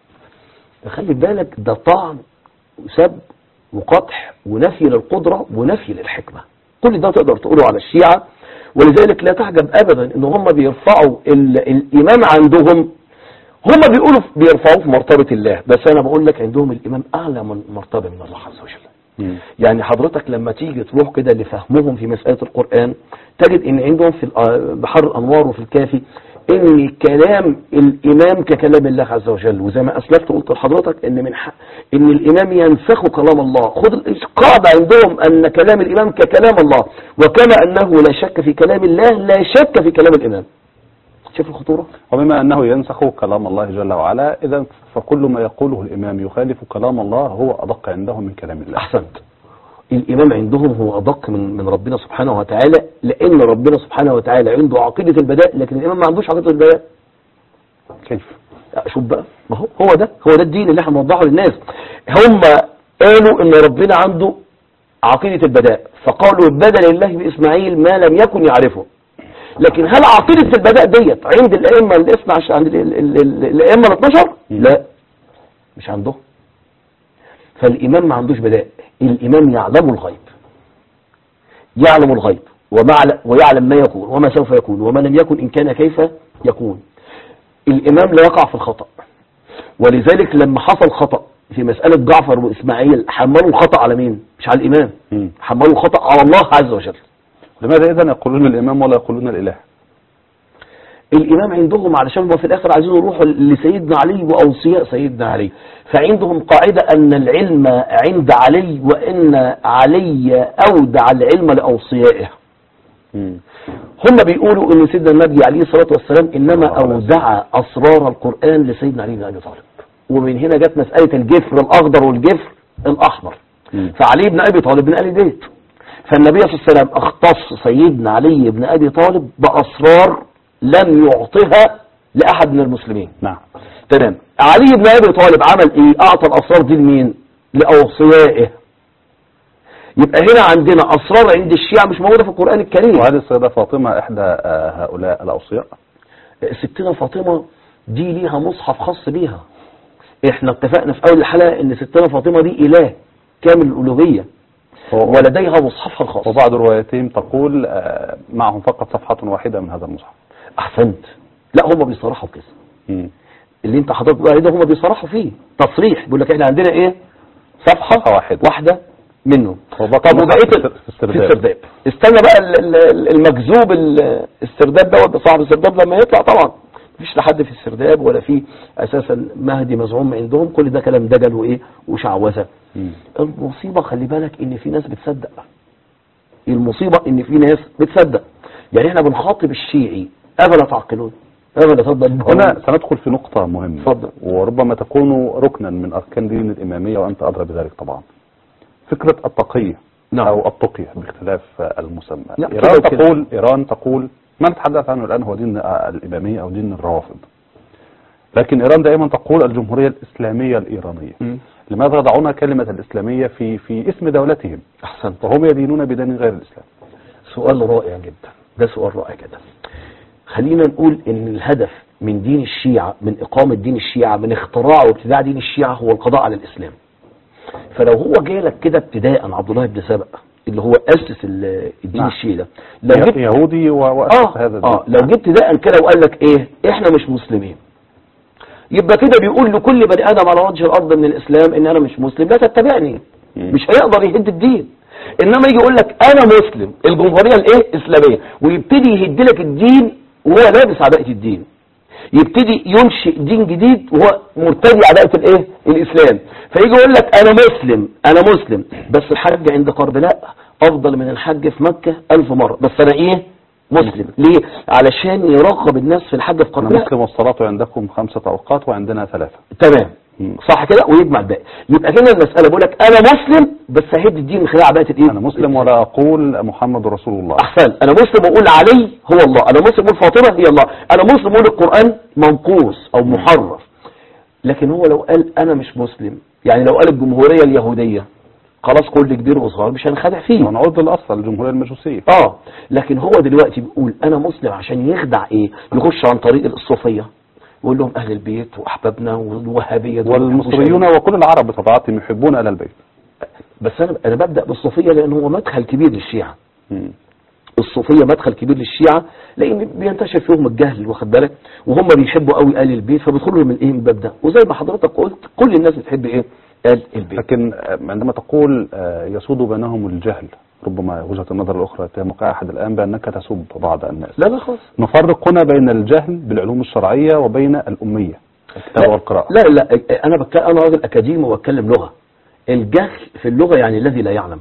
خلي بالك، ده طعن وسب وقطح ونفي للقدرة ونفي للحكمة. كل ده تقدر تقوله على الشيعة، ولذلك لا تعجب ابدا ان هم بيرفعوا الامام عندهم، هم بيقولوا بيرفعوه في مرتبة الله، بس انا بقول لك عندهم الامام اعلى من مرتبة من الله عز وجل. م. يعني حضرتك لما تيجي تروح كده لفهمهم في مسألة القرآن، تجد ان عندهم في بحر الانوار وفي الكافي ان كلام الامام ككلام الله عز وجل. وزي ما اسلفت قلت لحضرتك ان من حق ان الامام ينسخ كلام الله. خد القاعدة عندهم ان كلام الامام ككلام الله، وكما انه لا شك في كلام الله لا شك في كلام الامام. شوف الخطورة. وبما انه ينسخ كلام الله جل وعلا، اذا فكل ما يقوله الامام يخالف كلام الله هو ادق عندهم من كلام الله. احسنت. الامام عندهم هو ادق من من ربنا سبحانه وتعالى، لان ربنا سبحانه وتعالى عنده عقيدة البداء، لكن الامام ما عندوش عقيدة البداء. كيف؟ شوف بقى، ما هو هو ده هو ده الدين اللي احنا بنوضحه للناس. هم قالوا ان ربنا عنده عقيدة البداء، فقالوا بدل الله باسماعيل ما لم يكن يعرفه. لكن هل عقيدة البداء ديت عند الائمة الاثنى عشر، عند الائمة الاثناشر؟ لا، مش عندهم. فالامام ما عندوش بداء، الامام يعلم الغيب، يعلم الغيب ويعلم ما يكون وما سوف يكون وما لم يكن إن كان كيف يكون. الإمام لا يقع في الخطأ، ولذلك لما حصل خطأ في مسألة جعفر وإسماعيل حملوا الخطأ على مين؟ مش على الإمام، مم. حملوا الخطأ على الله عز وجل. لماذا إذن يقولون الإمام ولا يقولون الإله؟ الإمام عندهم علشان هم في الآخر عايزين يروحوا لسيدنا علي وأوصياء سيدنا علي، فعندهم قاعدة أن العلم عند علي وإن علي أودع العلم لأوصيائه. مم. هم بيقولوا ان سيدنا النبي عليه الصلاة والسلام انما اودع اسرار القرآن لسيدنا علي بن ابي طالب، ومن هنا جت مسألة الجفر الاخضر والجفر الاحمر. مم. فعلي بن ابي طالب من ال البيت، فالنبي صلى الله عليه وسلم اختص سيدنا علي بن ابي طالب باسرار لم يعطها لاحد من المسلمين. نعم. تمام. علي بن ابي طالب عمل ايه؟ اعطى الاسرار دي لمين؟ لاوصيائه. يبقى هنا عندنا أسرار عند الشيعة مش موجودة في القرآن الكريم. وهذه السيدة فاطمة إحدى هؤلاء الأوصياء؟ ستنا فاطمة دي ليها مصحف خاص بيها. احنا اتفقنا في أول الحلقة ان ستنا فاطمة دي إله كامل الألوهية ولديها مصحفها الخاص. وبعض الروايتين تقول معهم فقط صفحة واحدة من هذا المصحف. أحسنت. لا هم بيصرحوا كده. مم. اللي انت حضرتك بقى ده هم بيصرحوا فيه تصريح، بيقول لك احنا عندنا ايه؟ صفحة واحدة, واحدة منه. طب وبقيت في السرداب. استنى بقى المكذوب السرداب دوت صاحب السرداب لما يطلع، طبعا مفيش لحد في السرداب ولا في اساسا مهدي مزعوم عندهم، كل ده كلام دجل وايه وشعوذه. المصيبه خلي بالك ان في ناس بتصدق. المصيبه ان في ناس بتصدق. يعني احنا بنخاطب الشيعي افلا تعقلون افلا تضبطون. هنا سندخل في نقطه مهمه فضل. وربما تكون ركنا من اركان دين الاماميه وانت ادرى بذلك طبعا. فكرة التقية. نعم. أو التقية باختلاف المسمى. إيران تقول إيران تقول ما نتحدث عنه الآن هو دين الإمامية أو دين الروافض، لكن إيران دائما تقول الجمهورية الإسلامية الإيرانية. م. لماذا يضعون كلمة الإسلامية في في اسم دولتهم؟ أحسنت. وهم يدينون بدين غير الإسلام. سؤال رائع جدا، ده سؤال رائع جدا. خلينا نقول إن الهدف من دين الشيعة، من إقامة دين الشيعة، من اختراع وابتداع دين الشيعة هو القضاء على الإسلام. فلو هو جالك كده ابتداء عبد الله بن سبأ اللي هو أسس الدين نعم. الشيعي ده، لو جبت يهودي وأسس آه هذا الدين. اه لو جبت ابتداء كده وقال لك ايه احنا مش مسلمين، يبقى كده بيقول لكل بني ادم على وجه الارض من الاسلام ان انا مش مسلم لا تتبعني. م. مش هيقدر يهد الدين. انما يجي يقول لك انا مسلم الجمهوريه الايه الاسلاميه، ويبتدي يهد لك الدين وهو لابس عباءه الدين، يبتدي ينشئ دين جديد وهو مرتدي عباءة الايه الاسلام، فيجي يقول لك انا مسلم انا مسلم بس الحج عند قرب لا افضل من الحج في مكة الف مرة، بس انا ايه مسلم. ليه؟ علشان يرغب الناس في الحج في قرب لا. مسلم والصلاة عندكم خمسة اوقات وعندنا ثلاثة. تمام. مم. صح كده ويجمع الباقي. يبقى هنا المسألة بقول لك انا مسلم بس ههد الدين من خلال عباءة الايه؟ انا مسلم ولا اقول محمد رسول الله. احسن. انا مسلم واقول علي هو الله، انا مسلم واقول فاطمة هي الله، انا مسلم واقول القرآن منقوص او محرف. لكن هو لو قال انا مش مسلم، يعني لو قال الجمهورية اليهودية خلاص كل كبير وصغير مش هنخدع فيه ونعود للاصل الجمهورية المجوسية. اه لكن هو دلوقتي بيقول انا مسلم عشان يخدع ايه؟ يخش عن طريق الصوفية ويقول لهم اهل البيت واحبابنا والوهابية والمصريون وكل العرب بطبيعتهم يحبون اهل البيت. بس انا انا ببدأ بالصوفية لان هو مدخل كبير للشيعة. م. الصوفية مدخل كبير للشيعة لان بينتشر فيهم الجهل واخد بالك، وهم بيحبوا قوي اهل البيت فبيدخلوا من ايه من الباب ده، وزي ما حضرتك قلت كل الناس بتحب ايه اهل البيت. لكن عندما تقول يسود بينهم الجهل، ربما وجهة النظر الاخرى يتهمك احد الان بانك تسب بعض الناس. لا لا خالص. نفرق هنا بين الجهل بالعلوم الشرعية وبين الامية الكتابة والقراءة. لا لا انا بك... انا راجل اكاديمي وبتكلم لغة. الجهل في اللغة يعني الذي لا يعلم.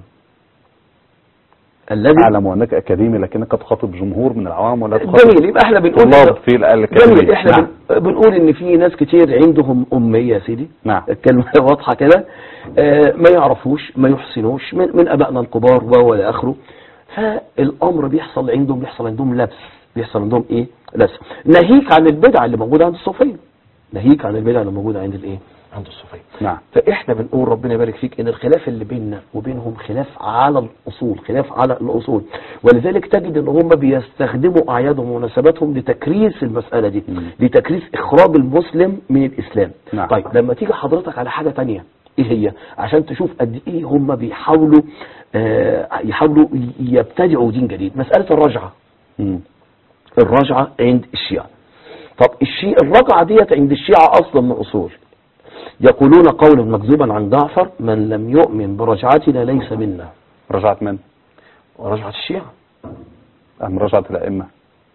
الذي أعلم أنك أكاديمي لكنك تخاطب جمهور من العوام ولا تخاطب جميل. يبقى احنا بنقول في جميل احنا نعم. بنقول ان في ناس كتير عندهم أمية يا سيدي. نعم. الكلمة واضحة كده. آه ما يعرفوش ما يحسنوش من, من أبائنا الكبار وإلى آخره. فالأمر بيحصل عندهم بيحصل عندهم لبس، بيحصل عندهم إيه لبس. ناهيك عن البدع اللي موجودة عند الصوفية، ناهيك عن البدع اللي موجودة عند الإيه عند الصوفية. نعم. فإحنا بنقول ربنا يبارك فيك إن الخلاف اللي بيننا وبينهم خلاف على الأصول، خلاف على الأصول، ولذلك تجد إن هم بيستخدموا أعيادهم ومناسباتهم لتكريس المسألة دي، م. لتكريس إخراج المسلم من الإسلام. نعم. طيب لما تيجي حضرتك على حاجة تانية إيه هي؟ عشان تشوف قد إيه هم بيحاولوا آه يحاولوا يبتدعوا دين جديد، مسألة الرجعة. م. الرجعة عند الشيعة. طب الشيعة الرجعة ديت عند الشيعة أصلا من أصول، يقولون قولا مكذوبا عن جعفر: من لم يؤمن برجعتنا ليس منا. رجعت من؟ رجعت الشيعة أم رجعت الأئمة؟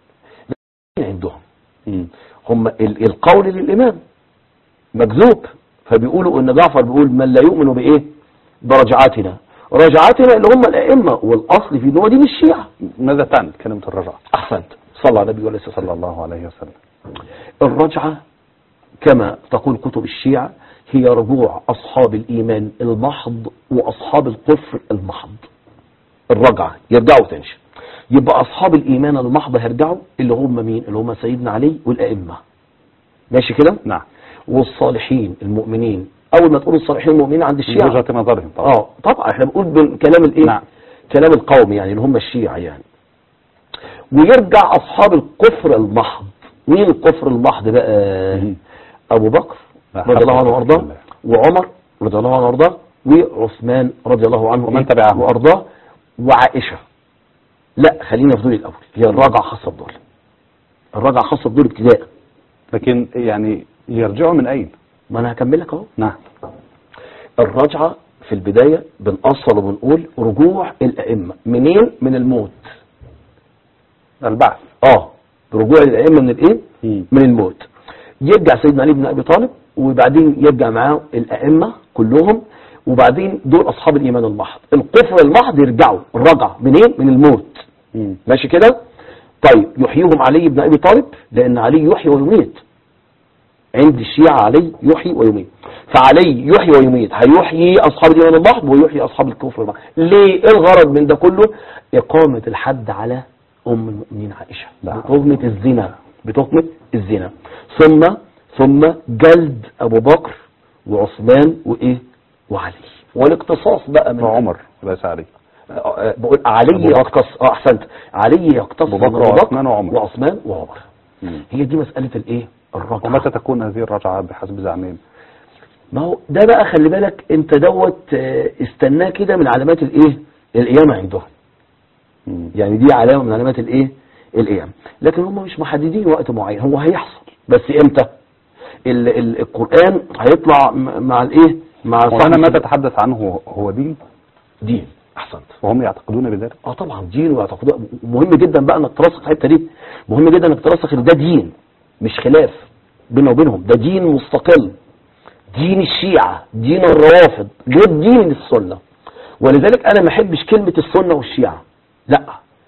عندهم مم. هم ال- القول للإمام مكذوب، فبيقولوا ان جعفر بيقول من لا يؤمن بإيه؟ برجعتنا. رجعتنا اللي هم الأئمة، والأصل في دول دين الشيعة. ماذا تعني كلمة الرجعة؟ أحسنت، صلى على النبي عليه الصلاة صلى والسلام. الله عليه وسلم. الرجعة كما تقول كتب الشيعة هي رجوع أصحاب الإيمان المحض وأصحاب الكفر المحض. الرجعة يرجعوا تاني، يبقى أصحاب الإيمان المحض هيرجعوا، اللي هم مين؟ اللي هم سيدنا علي والأئمة. ماشي كده؟ نعم. والصالحين المؤمنين. أول ما تقول الصالحين المؤمنين عند من الشيعة، وجهة نظرهم طبعا. اه طبعا احنا بنقول بكلام الايه؟ نعم. كلام القوم يعني، اللي هم الشيعة يعني. ويرجع أصحاب الكفر المحض. مين الكفر المحض بقى؟ مم. أبو بكر لا رضي الله عنه حول وأرضاه، ولا قوة. وعمر رضي الله عنه وأرضاه، وعثمان رضي الله عنه ومن تبعهم. وأرضاه، وعائشة. لا خلينا في دول الأول، هي الراجعة خاصة بدول. الراجعة خاصة بدول ابتداء. لكن يعني يرجعوا من أين؟ ما أنا هكملك أهو. نعم. الرجعة في البداية بنأصل وبنقول رجوع الأئمة منين؟ من الموت. البعث. اه رجوع الأئمة من الايه؟ مم. من الموت. يرجع سيدنا علي بن أبي طالب، وبعدين يرجع معاه الأئمة كلهم، وبعدين دول أصحاب الإيمان المحض. الكفر المحض يرجعوا الرجعة منين؟ من الموت. مم. ماشي كده؟ طيب يحييهم علي بن أبي طالب، لأن علي يحيي ويميت. عند الشيعة علي يحيي ويميت، فعلي يحيي ويميت، هيحيي أصحاب الإيمان المحض ويحيي أصحاب الكفر المحض. ليه؟ إيه الغرض من ده كله؟ إقامة الحد على أم المؤمنين عائشة بتهمة الزنا، بتهمة الزنا. ثم ثم جلد أبو بكر وعثمان وإيه؟ وعلي، والاقتصاص بقى من وعمر ليس علي. بقول علي يقتص اه احسنت علي يقتص أبو بكر وعثمان وعمر. وعثمان وعمر. مم. هي دي مسألة الايه؟ الرجعة. ومتى تكون هذه الرجعة بحسب زعمهم؟ ما هو ده بقى خلي بالك انت دوت اه، استناه كده من علامات الايه؟ القيامة عندهم. مم. يعني دي علامة من علامات الايه؟ القيامة. لكن هم مش محددين وقت معين، هو هيحصل بس امتى؟ ال ال القرآن هيطلع م- مع الايه؟ مع وأنا ما تتحدث عنه هو دين، دين. احسنت. وهم يعتقدون بذلك. اه طبعا دين ويعتقدون. مهم جدا بقى انك ترسخ الحته دي، مهم جدا انك ترسخ ان ده دين مش خلاف بينه وبينهم، ده دين مستقل. دين الشيعة، دين الروافض، غير دين السنة. ولذلك انا ما احبش كلمة السنة والشيعة، لا،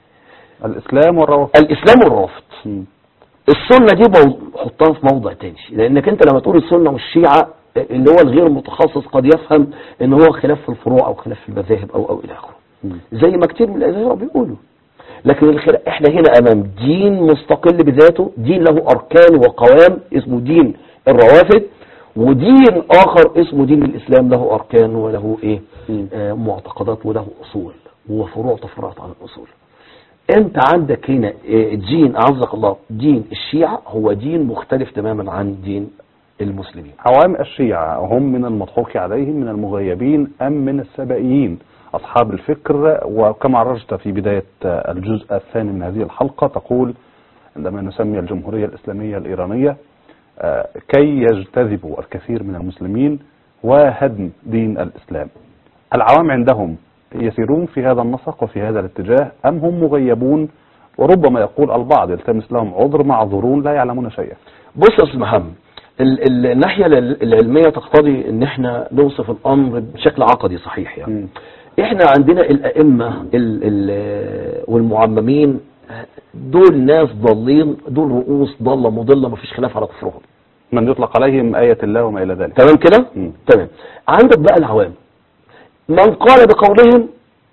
الإسلام والروافض. الاسلام والروافض. مم. السنة دي بو- حطها في موضع تاني، لانك انت لما تقول السنة والشيعة اللي هو الغير متخصص قد يفهم ان هو خلاف في الفروع او خلاف في المذاهب او او الى اخره، مم. زي ما كتير من الازهر بيقولوا. لكن الخلاف احنا هنا امام دين مستقل بذاته، دين له اركان وقوام اسمه دين الروافض، ودين اخر اسمه دين الاسلام له اركان وله ايه؟ مم. آه معتقدات وله اصول وفروع تفرعت عن الاصول. انت عندك هنا آه، دين اعزك الله، دين الشيعة هو دين مختلف تماما عن دين المسلمين. عوام الشيعة هم من المضحوك عليهم من المغيبين أم من السبائيين أصحاب الفكر؟ وكما عرجت في بداية الجزء الثاني من هذه الحلقة تقول عندما نسمي الجمهورية الإسلامية الإيرانية آه، كي يجتذبوا الكثير من المسلمين وهدم دين الإسلام. العوام عندهم يسيرون في هذا النسق وفي هذا الاتجاه أم هم مغيبون؟ وربما يقول البعض يلتمس لهم عذر معذورون لا يعلمون شيئا. بص يا استاذ محمد، ال- ال- الناحية ال- العلمية تقتضي ان احنا نوصف الامر بشكل عقدي صحيح يعني. مم. احنا عندنا الائمة ال ال والمعممين دول ناس ضالين، دول رؤوس ضالة مضلة مفيش خلاف على كفرهم. من يطلق عليهم آية الله وما إلى ذلك. تمام كده؟ مم. تمام. عندك بقى العوام، من قال بقولهم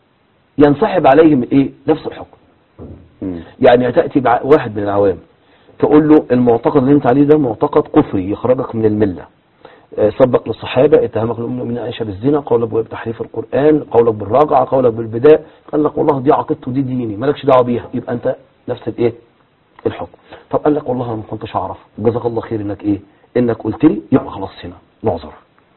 ينسحب عليهم ايه؟ نفس الحكم. مم. يعني تأتي بع- واحد من العوام تقول له المعتقد اللي انت عليه ده معتقد كفري يخرجك من الملة، آه، سبق للصحابة، اتهمك الأم من عائشة بالزنا، قولك بتحريف القرآن، قولك بالرجعة، قولك بالبداء، قال لك والله دي عقيدته دي ديني مالكش دعوه بيها، يبقى انت نفس الايه؟ الحكم. طب قال لك والله انا ما كنتش اعرف، جزاك الله خير انك ايه؟ انك قلت لي، يبقى خلاص هنا نعذر.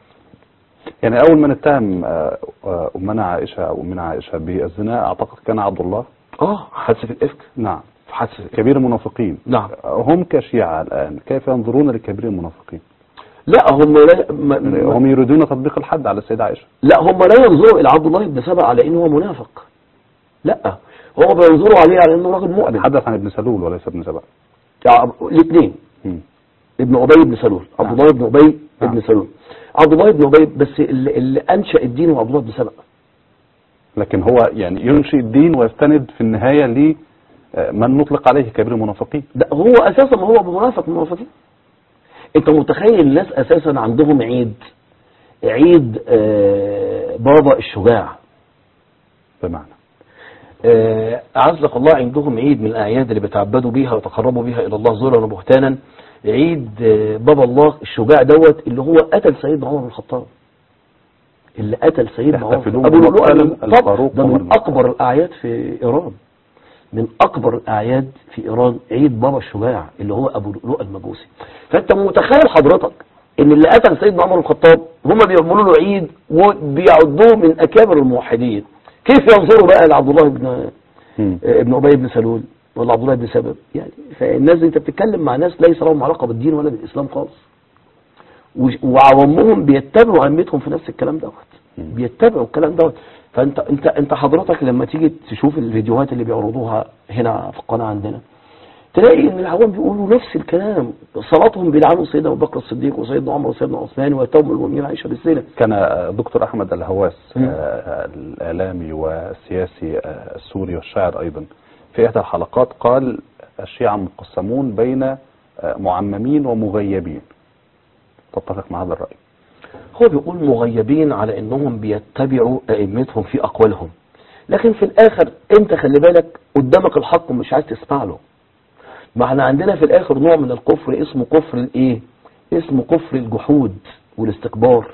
يعني أول من اتهم آه، آه، أمنا عائشة أو أمنا عائشة بالزنا أعتقد كان عبد الله. اه حادثة الافك. نعم. حادثة الإفك. كبير المنافقين. نعم. هم كشيعة الآن كيف ينظرون لكبير المنافقين؟ لا هم لا ما ما هم يريدون تطبيق الحد على السيدة عائشة. لا هم لا ينظروا الى عبد الله بن سبأ على انه هو منافق، لا هم بينظروا عليه على انه راجل مؤمن. حدث عن ابن سلول وليس ابن سبأ. يعني الاثنين، ابن أبي بن سلول، عبد الله بن أبي بن سلول، عبد الله بن أبي، بس اللي, اللي أنشأ الدين هو عبد الله بن سبأ. لكن هو يعني ينشئ الدين ويستند في النهاية لمن نطلق عليه كبير المنافقين. ده هو أساسا ما هو بمنافق من المنافقين. أنت متخيل الناس أساسا عندهم عيد عيد آه بابا الشجاع بمعنى آه أعزك الله، عندهم عيد من الأعياد اللي بيتعبدوا بيها وتقربوا بيها إلى الله ظلا وبهتانا، عيد آه بابا الله الشجاع دوت اللي هو قتل سيدنا عمر بن الخطاب، اللي قتل سيدنا عمر أبو لؤلؤة. ده من أكبر الأعياد في إيران، من أكبر الأعياد في إيران عيد بابا الشجاع اللي هو أبو لؤلؤة المجوسي. فأنت متخيل حضرتك إن اللي قتل سيدنا عمر بن الخطاب هم بيعملوا له عيد وبيعدوه من أكابر الموحدين. كيف ينظروا بقى لعبد الله بن ابن أبي بن سلول ولا عبد الله بن سبب؟ يعني فالناس دي أنت بتتكلم مع ناس ليس لهم علاقة بالدين ولا بالإسلام خالص، وعوامهم بيتبعوا عمتهم في نفس الكلام دوت، بيتبعوا الكلام دوت. فانت انت انت حضرتك لما تيجي تشوف الفيديوهات اللي بيعرضوها هنا في القناه عندنا، تلاقي ان العوام بيقولوا نفس الكلام، صلاتهم بيلعنوا سيدنا ابو بكر الصديق وسيدنا عمر وسيدنا عثمان ويتهم المؤمنين عائشه بالزنا. كان دكتور احمد الهواس آه الاعلامي والسياسي آه السوري والشاعر ايضا في احدى الحلقات قال الشيعة مقسمون بين آه معممين ومغيبين. تتفق مع هذا الرأي؟ هو بيقول مغيبين على انهم بيتبعوا ائمتهم في اقوالهم، لكن في الاخر انت خلي بالك قدامك الحق ومش عايز تسمع له. ما احنا عندنا في الاخر نوع من الكفر اسمه كفر الايه؟ اسمه كفر الجحود والاستكبار.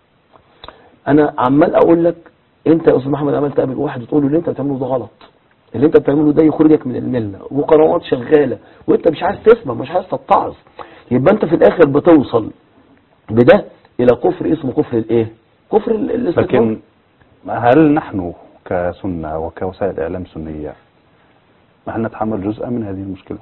انا عمال اقول لك انت يا استاذ محمد عمال تقابل واحد وتقول له اللي انت بتعمله ده غلط، اللي انت بتعمله ده يخرجك من المله، وقنوات شغاله وانت مش عايز تسمع، مش عايز تتعظ، يبقى انت في الاخر بتوصل بده الى كفر اسمه كفر الايه؟ كفر الاستكبار. لكن هل نحن كسنة وكوسائل اعلام سنية هل نتحمل جزءا من هذه المشكلة؟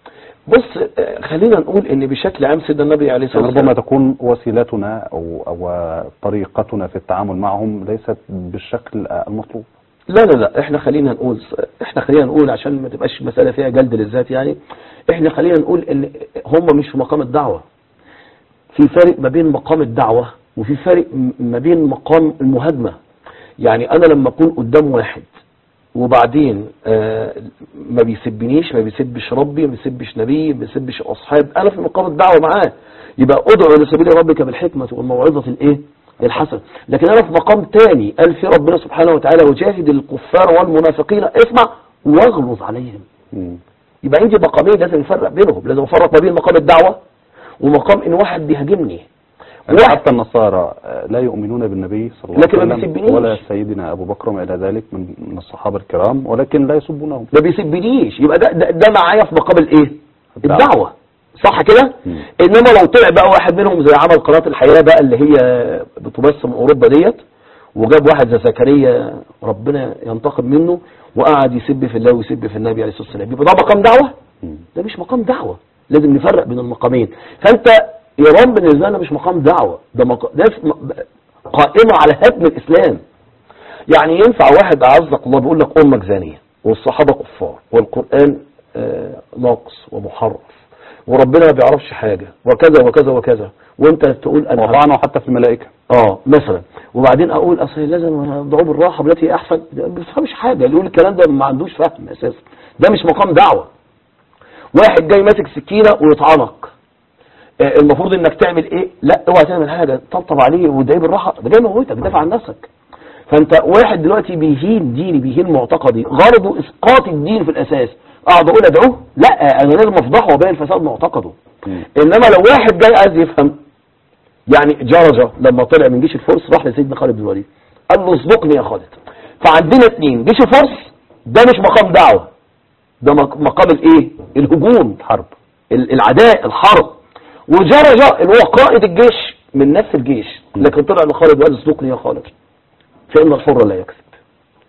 بص خلينا نقول ان بشكل عام سيدنا النبي عليه الصلاه والسلام ربما تكون وسيلتنا او او طريقتنا في التعامل معهم ليست بالشكل المطلوب. لا لا لا احنا خلينا نقول احنا خلينا نقول عشان ما تبقاش مسألة فيها جلد للذات، يعني احنا خلينا نقول ان هم مش في مقام الدعوة. في فرق ما بين مقام الدعوة وفي فرق ما بين مقام المهاجمة. يعني انا لما اكون قدام واحد وبعدين آه ما بيسبنيش، ما بيسبش ربي، ما بيسبش نبي، ما بيسبش اصحاب، انا في مقام الدعوة معاه، يبقى ادعو لسبيل ربك بالحكمة والموعظة الايه الحسن. لكن انا في مقام تاني قال في ربنا سبحانه وتعالى وجاهد الكفار والمنافقين اسمع واغلظ عليهم. م. يبقى عندي مقامين لازم نفرق بينهم، لازم افرق ما بين مقام الدعوة ومقام ان واحد بيهاجمني. حتى النصارى لا يؤمنون بالنبي صلى الله عليه وسلم ولا سيدنا ابو بكر وما الى ذلك من الصحابه الكرام، ولكن لا يسبونهم. لا بيسبنيش، يبقى ده ده, ده معايا في مقام الايه؟ الدعوة, الدعوة. صح كده؟ انما لو طلع بقى واحد منهم زي عمل قناة الحياة بقى اللي هي بتبث من اوروبا ديت، وجاب واحد زي زكريا ربنا ينتقم منه وقعد يسب في الله ويسب في النبي عليه الصلاة والسلام، يبقى ده مقام دعوة؟ ده مش مقام دعوة. لازم نفرق بين المقامين. فانت ايران بالنسبه لنا مش مقام دعوه، ده مق... ده قائمه على هدم الاسلام. يعني ينفع واحد اعزك الله بيقول لك امك زانيه والصحابه كفار والقران آه ناقص ومحرف وربنا ما بيعرفش حاجه وكذا وكذا وكذا، وانت تقول انا وطعنوا حتى في الملائكه اه مثلا، وبعدين اقول اصل لازم ادعوه بالراحه بالتي احسن، ما بيفهمش حاجه، اللي يقول الكلام ده ما عندوش فهم اساسا، ده مش مقام دعوه. واحد جاي ماسك سكينه ويطعنك، المفروض انك تعمل ايه؟ لا اوعى تعمل حاجه، تطبطب عليه وادعيه بالراحه، ده جاي موتك، دافع عن نفسك. فانت واحد دلوقتي بيهين ديني، بيهين معتقدي، غرضه اسقاط الدين في الاساس، اقعد اقول ادعوه؟ لا، انا لازم افضحه وابين فساد معتقده. انما لو واحد جاي عايز يفهم، يعني جرجة لما طلع من جيش الفرس راح لسيدنا خالد بن الوليد قال له اصدقني يا خالد. فعندنا اثنين، جيش الفرس ده مش مقام دعوه، ده مقام الايه؟ الهجوم، الحرب، العداء، الحرب. وجرجة اللي هو قائد الجيش من نفس الجيش، لكن طلع لخالد وقال اصدقني يا خالد فإن الحر لا يكذب.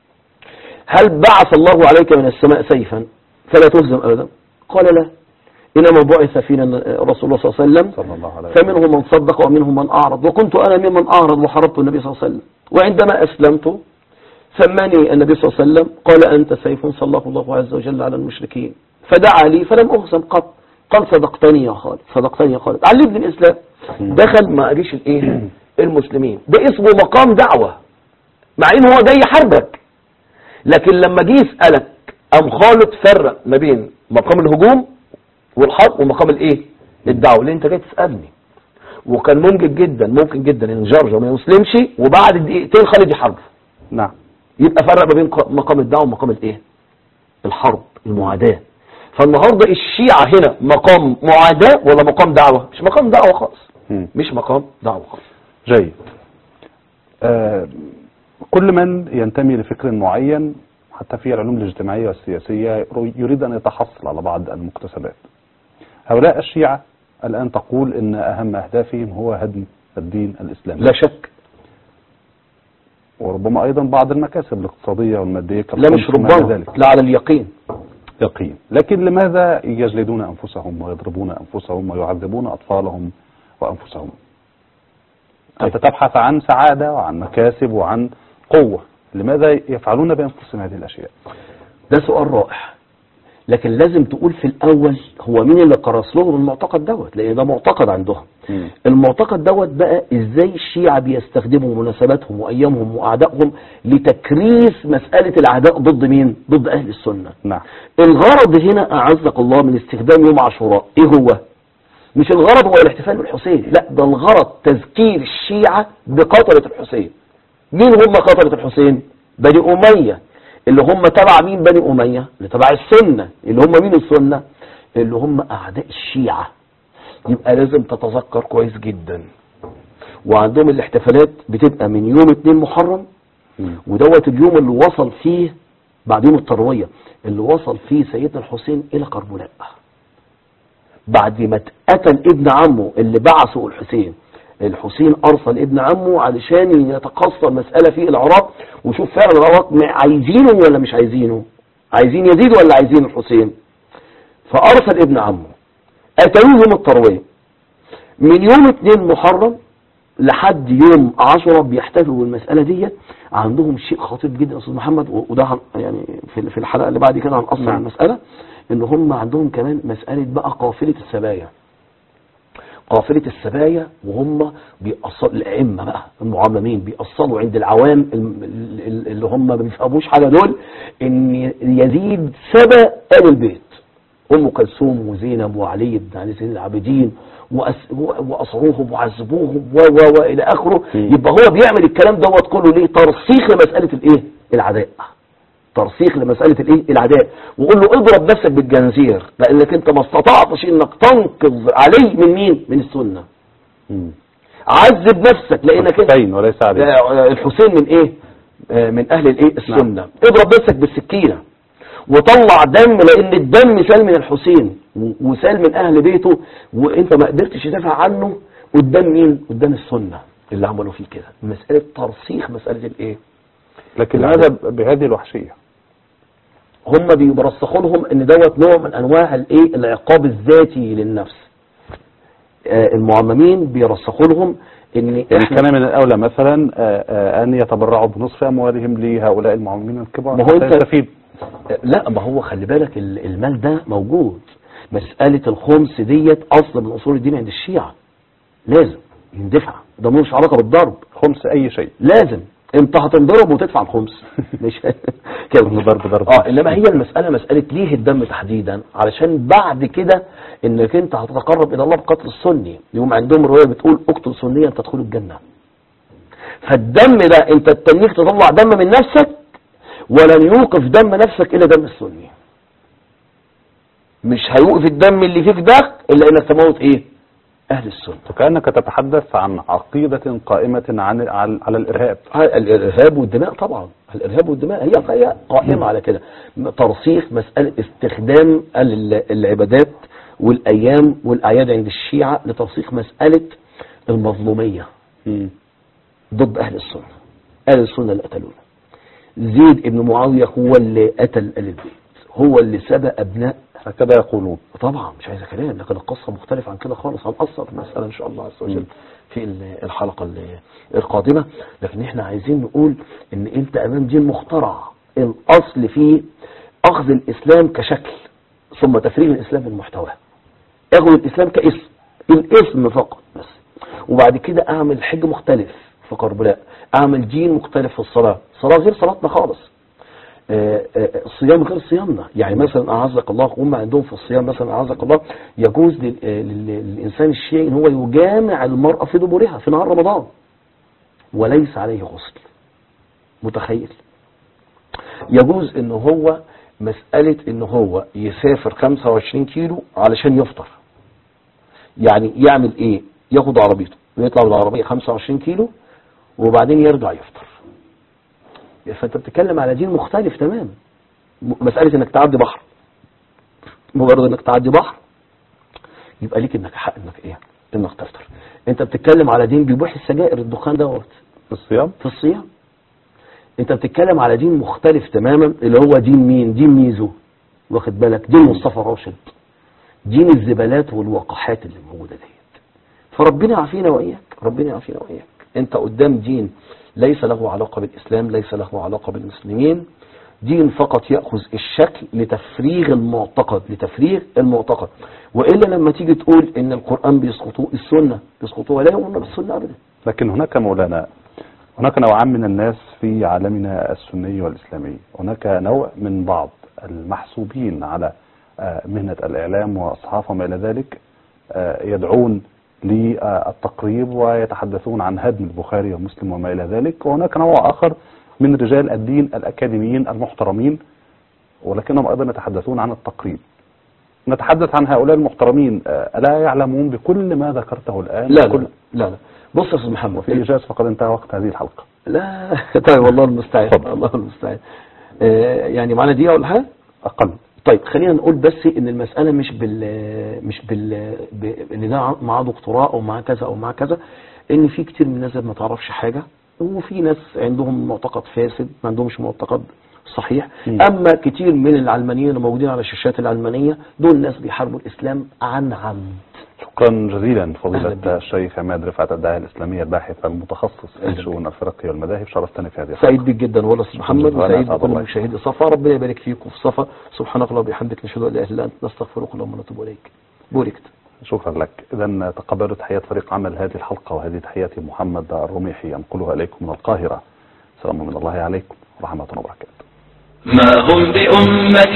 هل بعث الله عليك من السماء سيفا فلا تهزم أبدا؟ قال لا. إنما بعث فينا رسول الله صلى الله عليه وسلم صلى الله عليه وسلم. فمنهم من صدق ومنهم من أعرض، وكنت أنا ممن أعرض وحاربت النبي صلى الله عليه وسلم. وعندما أسلمت ثمني النبي صلى الله عليه وسلم قال أنت سيف سلط الله عز وجل على المشركين، فدعا لي فلم أهزم قط. قال صدقتني يا خالد، صدقتني يا خالد، علمني الإسلام. دخل ما قاليش الإيه المسلمين، ده اسمه مقام دعوة مع إن هو جاي حربك. لكن لما جه يسألك أم خالد فرق ما بين مقام الهجوم والحرب ومقام الإيه الدعوة اللي أنت جاي تسألني. وكان ممكن جدا ممكن جدا إن جرجر ما يسلمش وبعد دقيقتين خالد يحاربه. نعم. يبقى فرق ما بين مقام الدعوة ومقام الإيه الحرب المعاداة. فالنهاردة الشيعة هنا مقام معاداة ولا مقام دعوة؟ مش مقام دعوة خالص، مش مقام دعوة خالص. جيد. آه كل من ينتمي لفكر معين حتى في العلوم الاجتماعية والسياسية يريد أن يتحصل على بعض المكتسبات. هؤلاء الشيعة الآن تقول إن أهم أهدافهم هو هدم الدين الإسلامي. لا شك. وربما أيضا بعض المكاسب الاقتصادية والمادية. لا مش ربما، لا على اليقين. يقين. لكن لماذا يجلدون أنفسهم ويضربون أنفسهم ويعذبون أطفالهم وأنفسهم؟ أنت تبحث عن سعادة وعن مكاسب وعن قوة، لماذا يفعلون بأنفسهم هذه الأشياء؟ ده سؤال رائع، لكن لازم تقول في الأول هو مين اللي قرص لهم المعتقد دوت، لأن ده معتقد عندهم. م. المعتقد دوت بقى إزاي الشيعة بيستخدموا مناسباتهم وأيامهم وأعدائهم لتكريس مسألة العداء ضد مين؟ ضد أهل السنة. نعم. الغرض هنا أعزك الله من استخدام يوم عاشوراء إيه هو؟ مش الغرض هو الاحتفال بالحسين، لا ده الغرض تذكير الشيعة بقتلة الحسين. مين هم قتلة الحسين؟ بني أمية، اللي هم تبع مين بني أمية؟ اللي تبع السنة، اللي هم مين السنة؟ اللي هم أعداء الشيعة. يبقى لازم تتذكر كويس جدا. وعندهم الاحتفالات بتبقى من يوم اتنين محرم، ودوت اليوم اللي وصل فيه بعد يوم التروية اللي وصل فيه سيدنا الحسين إلى كربلاء بعد ما اتقتل ابن عمه اللي بعثه الحسين. الحسين أرسل ابن عمه علشان يتقصى المسألة في العراق وشوف فعلا العراق عايزينه ولا مش عايزينه، عايزين يزيد ولا عايزين الحسين. فأرسل ابن عمه قتلوه يوم التروية. من يوم اتنين محرم لحد يوم عشرة بيحتفلوا بالمسألة دي. عندهم شيء خطير جدا يا أستاذ محمد، وده يعني في الحلقة اللي بعد كده هنقصر على المسألة، ان هم عندهم كمان مسألة بقى قافلة السبايا. قافلة السبايا وهم بيأصلوا الأئمة بقى المعممين بيأصلوا عند العوام اللي هم ما بيفهموش حاجة دول ان يزيد سبى آل البيت، أم كلثوم وزينب وعلي بن علي زين العابدين وأصروهم وعذبوهم و إلى آخره. يبقى هو بيعمل الكلام دوت كله ليه؟ ترسيخ لمسألة الايه العداء، ترسيخ لمسألة الايه العداء. وقول له اضرب نفسك بالجنزير لانك انت ما استطعتش انك تنقذ علي من مين؟ من السنة. م. عذب نفسك لانك الحسين وليس علي. الحسين من ايه؟ من اهل الايه السنة. نعم. اضرب نفسك بالسكينة وطلع دم لان الدم سال من الحسين وسال من اهل بيته، وانت ما قدرتش تدافع عنه قدام مين؟ قدام السنة اللي عملوا فيه كده. مسألة ترسيخ مسألة الايه. لكن هذا بهذه الوحشية هم بيرسخوا لهم ان دوت نوع من انواع الايه العقاب الذاتي للنفس. آه المعممين بيرسخوا لهم ان يعني كان من الاولى مثلا آه آه ان يتبرعوا بنصف اموالهم لهؤلاء المعممين الكبار. ما هو انت يستفيد. لا ما هو خلي بالك المال ده موجود. مسألة الخمس ديت اصل من اصول الدين عند الشيعة، لازم يندفع، ده ملوش علاقة بالضرب. خمس اي شيء لازم انت هتنضرب وتدفع الخمس مش كده ضرب ضرب. اه انما هي المسألة مسألة ليه الدم تحديدا؟ علشان بعد كده انك انت هتتقرب الى الله بقتل السني. يوم عندهم رواية بتقول اقتل سنيا تدخل الجنة. فالدم ده انت تتنيك تطلع دم من نفسك ولن يوقف دم نفسك الا دم السني. مش هيوقف الدم اللي فيك ده الا انك تموت ايه؟ أهل السنة. وكأنك تتحدث عن عقيدة قائمة عن على الإرهاب. الإرهاب والدماء طبعا، الإرهاب والدماء هي قائمة على كده. ترسيخ مسألة استخدام العبادات والأيام والأعياد عند الشيعة لترسيخ مسألة المظلومية ضد أهل السنة. أهل السنة اللي قتلونا. زيد ابن معاوية هو اللي قتل آل البيت، هو اللي سبى أبناء هكذا يقولون. طبعا مش عايزة كلام، لكن القصة مختلفة عن كده خالص. هنقصر في المسألة إن شاء الله عز وجل في الحلقة القادمة. لكن احنا عايزين نقول إن أنت أمام دين مخترع. الأصل فيه أخذ الإسلام كشكل ثم تفريغ الإسلام من محتواه. أخذ الإسلام كاسم، الاسم فقط بس، وبعد كده أعمل حج مختلف في كربلاء، أعمل دين مختلف في الصلاة، صلاة غير صلاتنا خالص، الصيام غير صيامنا. يعني مثلا أعزك الله، هم عندهم في الصيام مثلا أعزك الله يجوز للإنسان الشيعي إن هو يجامع المرأة في دبرها في نهار رمضان وليس عليه غسل. متخيل؟ يجوز إن هو مسألة إن هو يسافر خمسة وعشرين كيلو علشان يفطر. يعني يعمل إيه؟ ياخد عربيته ويطلع بالعربية خمسة وعشرين كيلو وبعدين يرجع يفطر. فأنت بتتكلم على دين مختلف تمام. مسألة إنك تعدي بحر، مجرد إنك تعدي بحر يبقى ليك إنك حق إنك إيه؟ إنك تفطر. أنت بتتكلم على دين بيبيح السجائر، الدخان دوت في الصيام في الصيام. أنت بتتكلم على دين مختلف تماما اللي هو دين مين؟ دين ميزو، واخد بالك؟ دين مصطفى راشد، دين الزبالات والوقحات اللي موجودة ديت. فربنا يعافينا وإياك، ربنا يعافينا وإياك. أنت قدام دين ليس له علاقة بالإسلام، ليس له علاقة بالمسلمين، دين فقط يأخذ الشكل لتفريغ المعتقد، لتفريغ المعتقد. وإلا لما تيجي تقول إن القرآن بيسقطوه، السنة بيسقطوها، لا يؤمنون بالسنة أبدا. لكن هناك مولانا هناك نوعان من الناس في عالمنا السني والإسلامي. هناك نوع من بعض المحسوبين على مهنة الإعلام والصحافة وما إلى ذلك يدعون للتقريب ويتحدثون عن هدم البخاري ومسلم وما إلى ذلك. وهناك نوع آخر من رجال الدين الأكاديميين المحترمين ولكنهم أيضا يتحدثون عن التقريب. نتحدث عن هؤلاء المحترمين، ألا يعلمون بكل ما ذكرته الآن؟ لا لا لا, لا. بص يا أستاذ محمد، في إيجاز فقد انتهى وقت هذه الحلقة. لا طيب والله المستعان، الله المستعان. آه يعني معنا دقيقة ولا حاجة؟ أقل. طيب خلينا نقول بس ان المسألة مش بال مش بال ان ده معاه دكتوراه او معاه كذا او معاه كذا، ان في كتير من الناس ما تعرفش حاجة، وفي ناس عندهم معتقد فاسد ما عندهمش معتقد صحيح. م. اما كتير من العلمانيين اللي موجودين على الشاشات العلمانية دول ناس بيحاربوا الاسلام عن عمد. شكرا جزيلا فضيلة الشيخ عماد رفعت الداعية الإسلامية الباحث المتخصص في الشؤون الفرقية والمذاهب، شرفتني في هذه الحلقة. سعيد بك جدا والله أستاذ محمد، وسعيد بكل مشاهدي صفا. ربنا يبارك فيكم في صفا. سبحانك اللهم وبحمدك، نشهد ان لا اله الا انت، نستغفرك اللهم ونتوب اليك. بوركت. شكرا لك. إذا تقبلوا تحيات فريق عمل هذه الحلقة، وهذه تحياتي محمد الرميحي ينقلها إليكم من القاهرة. سلام من الله عليكم ورحمة الله وبركاته. ما هم بأمة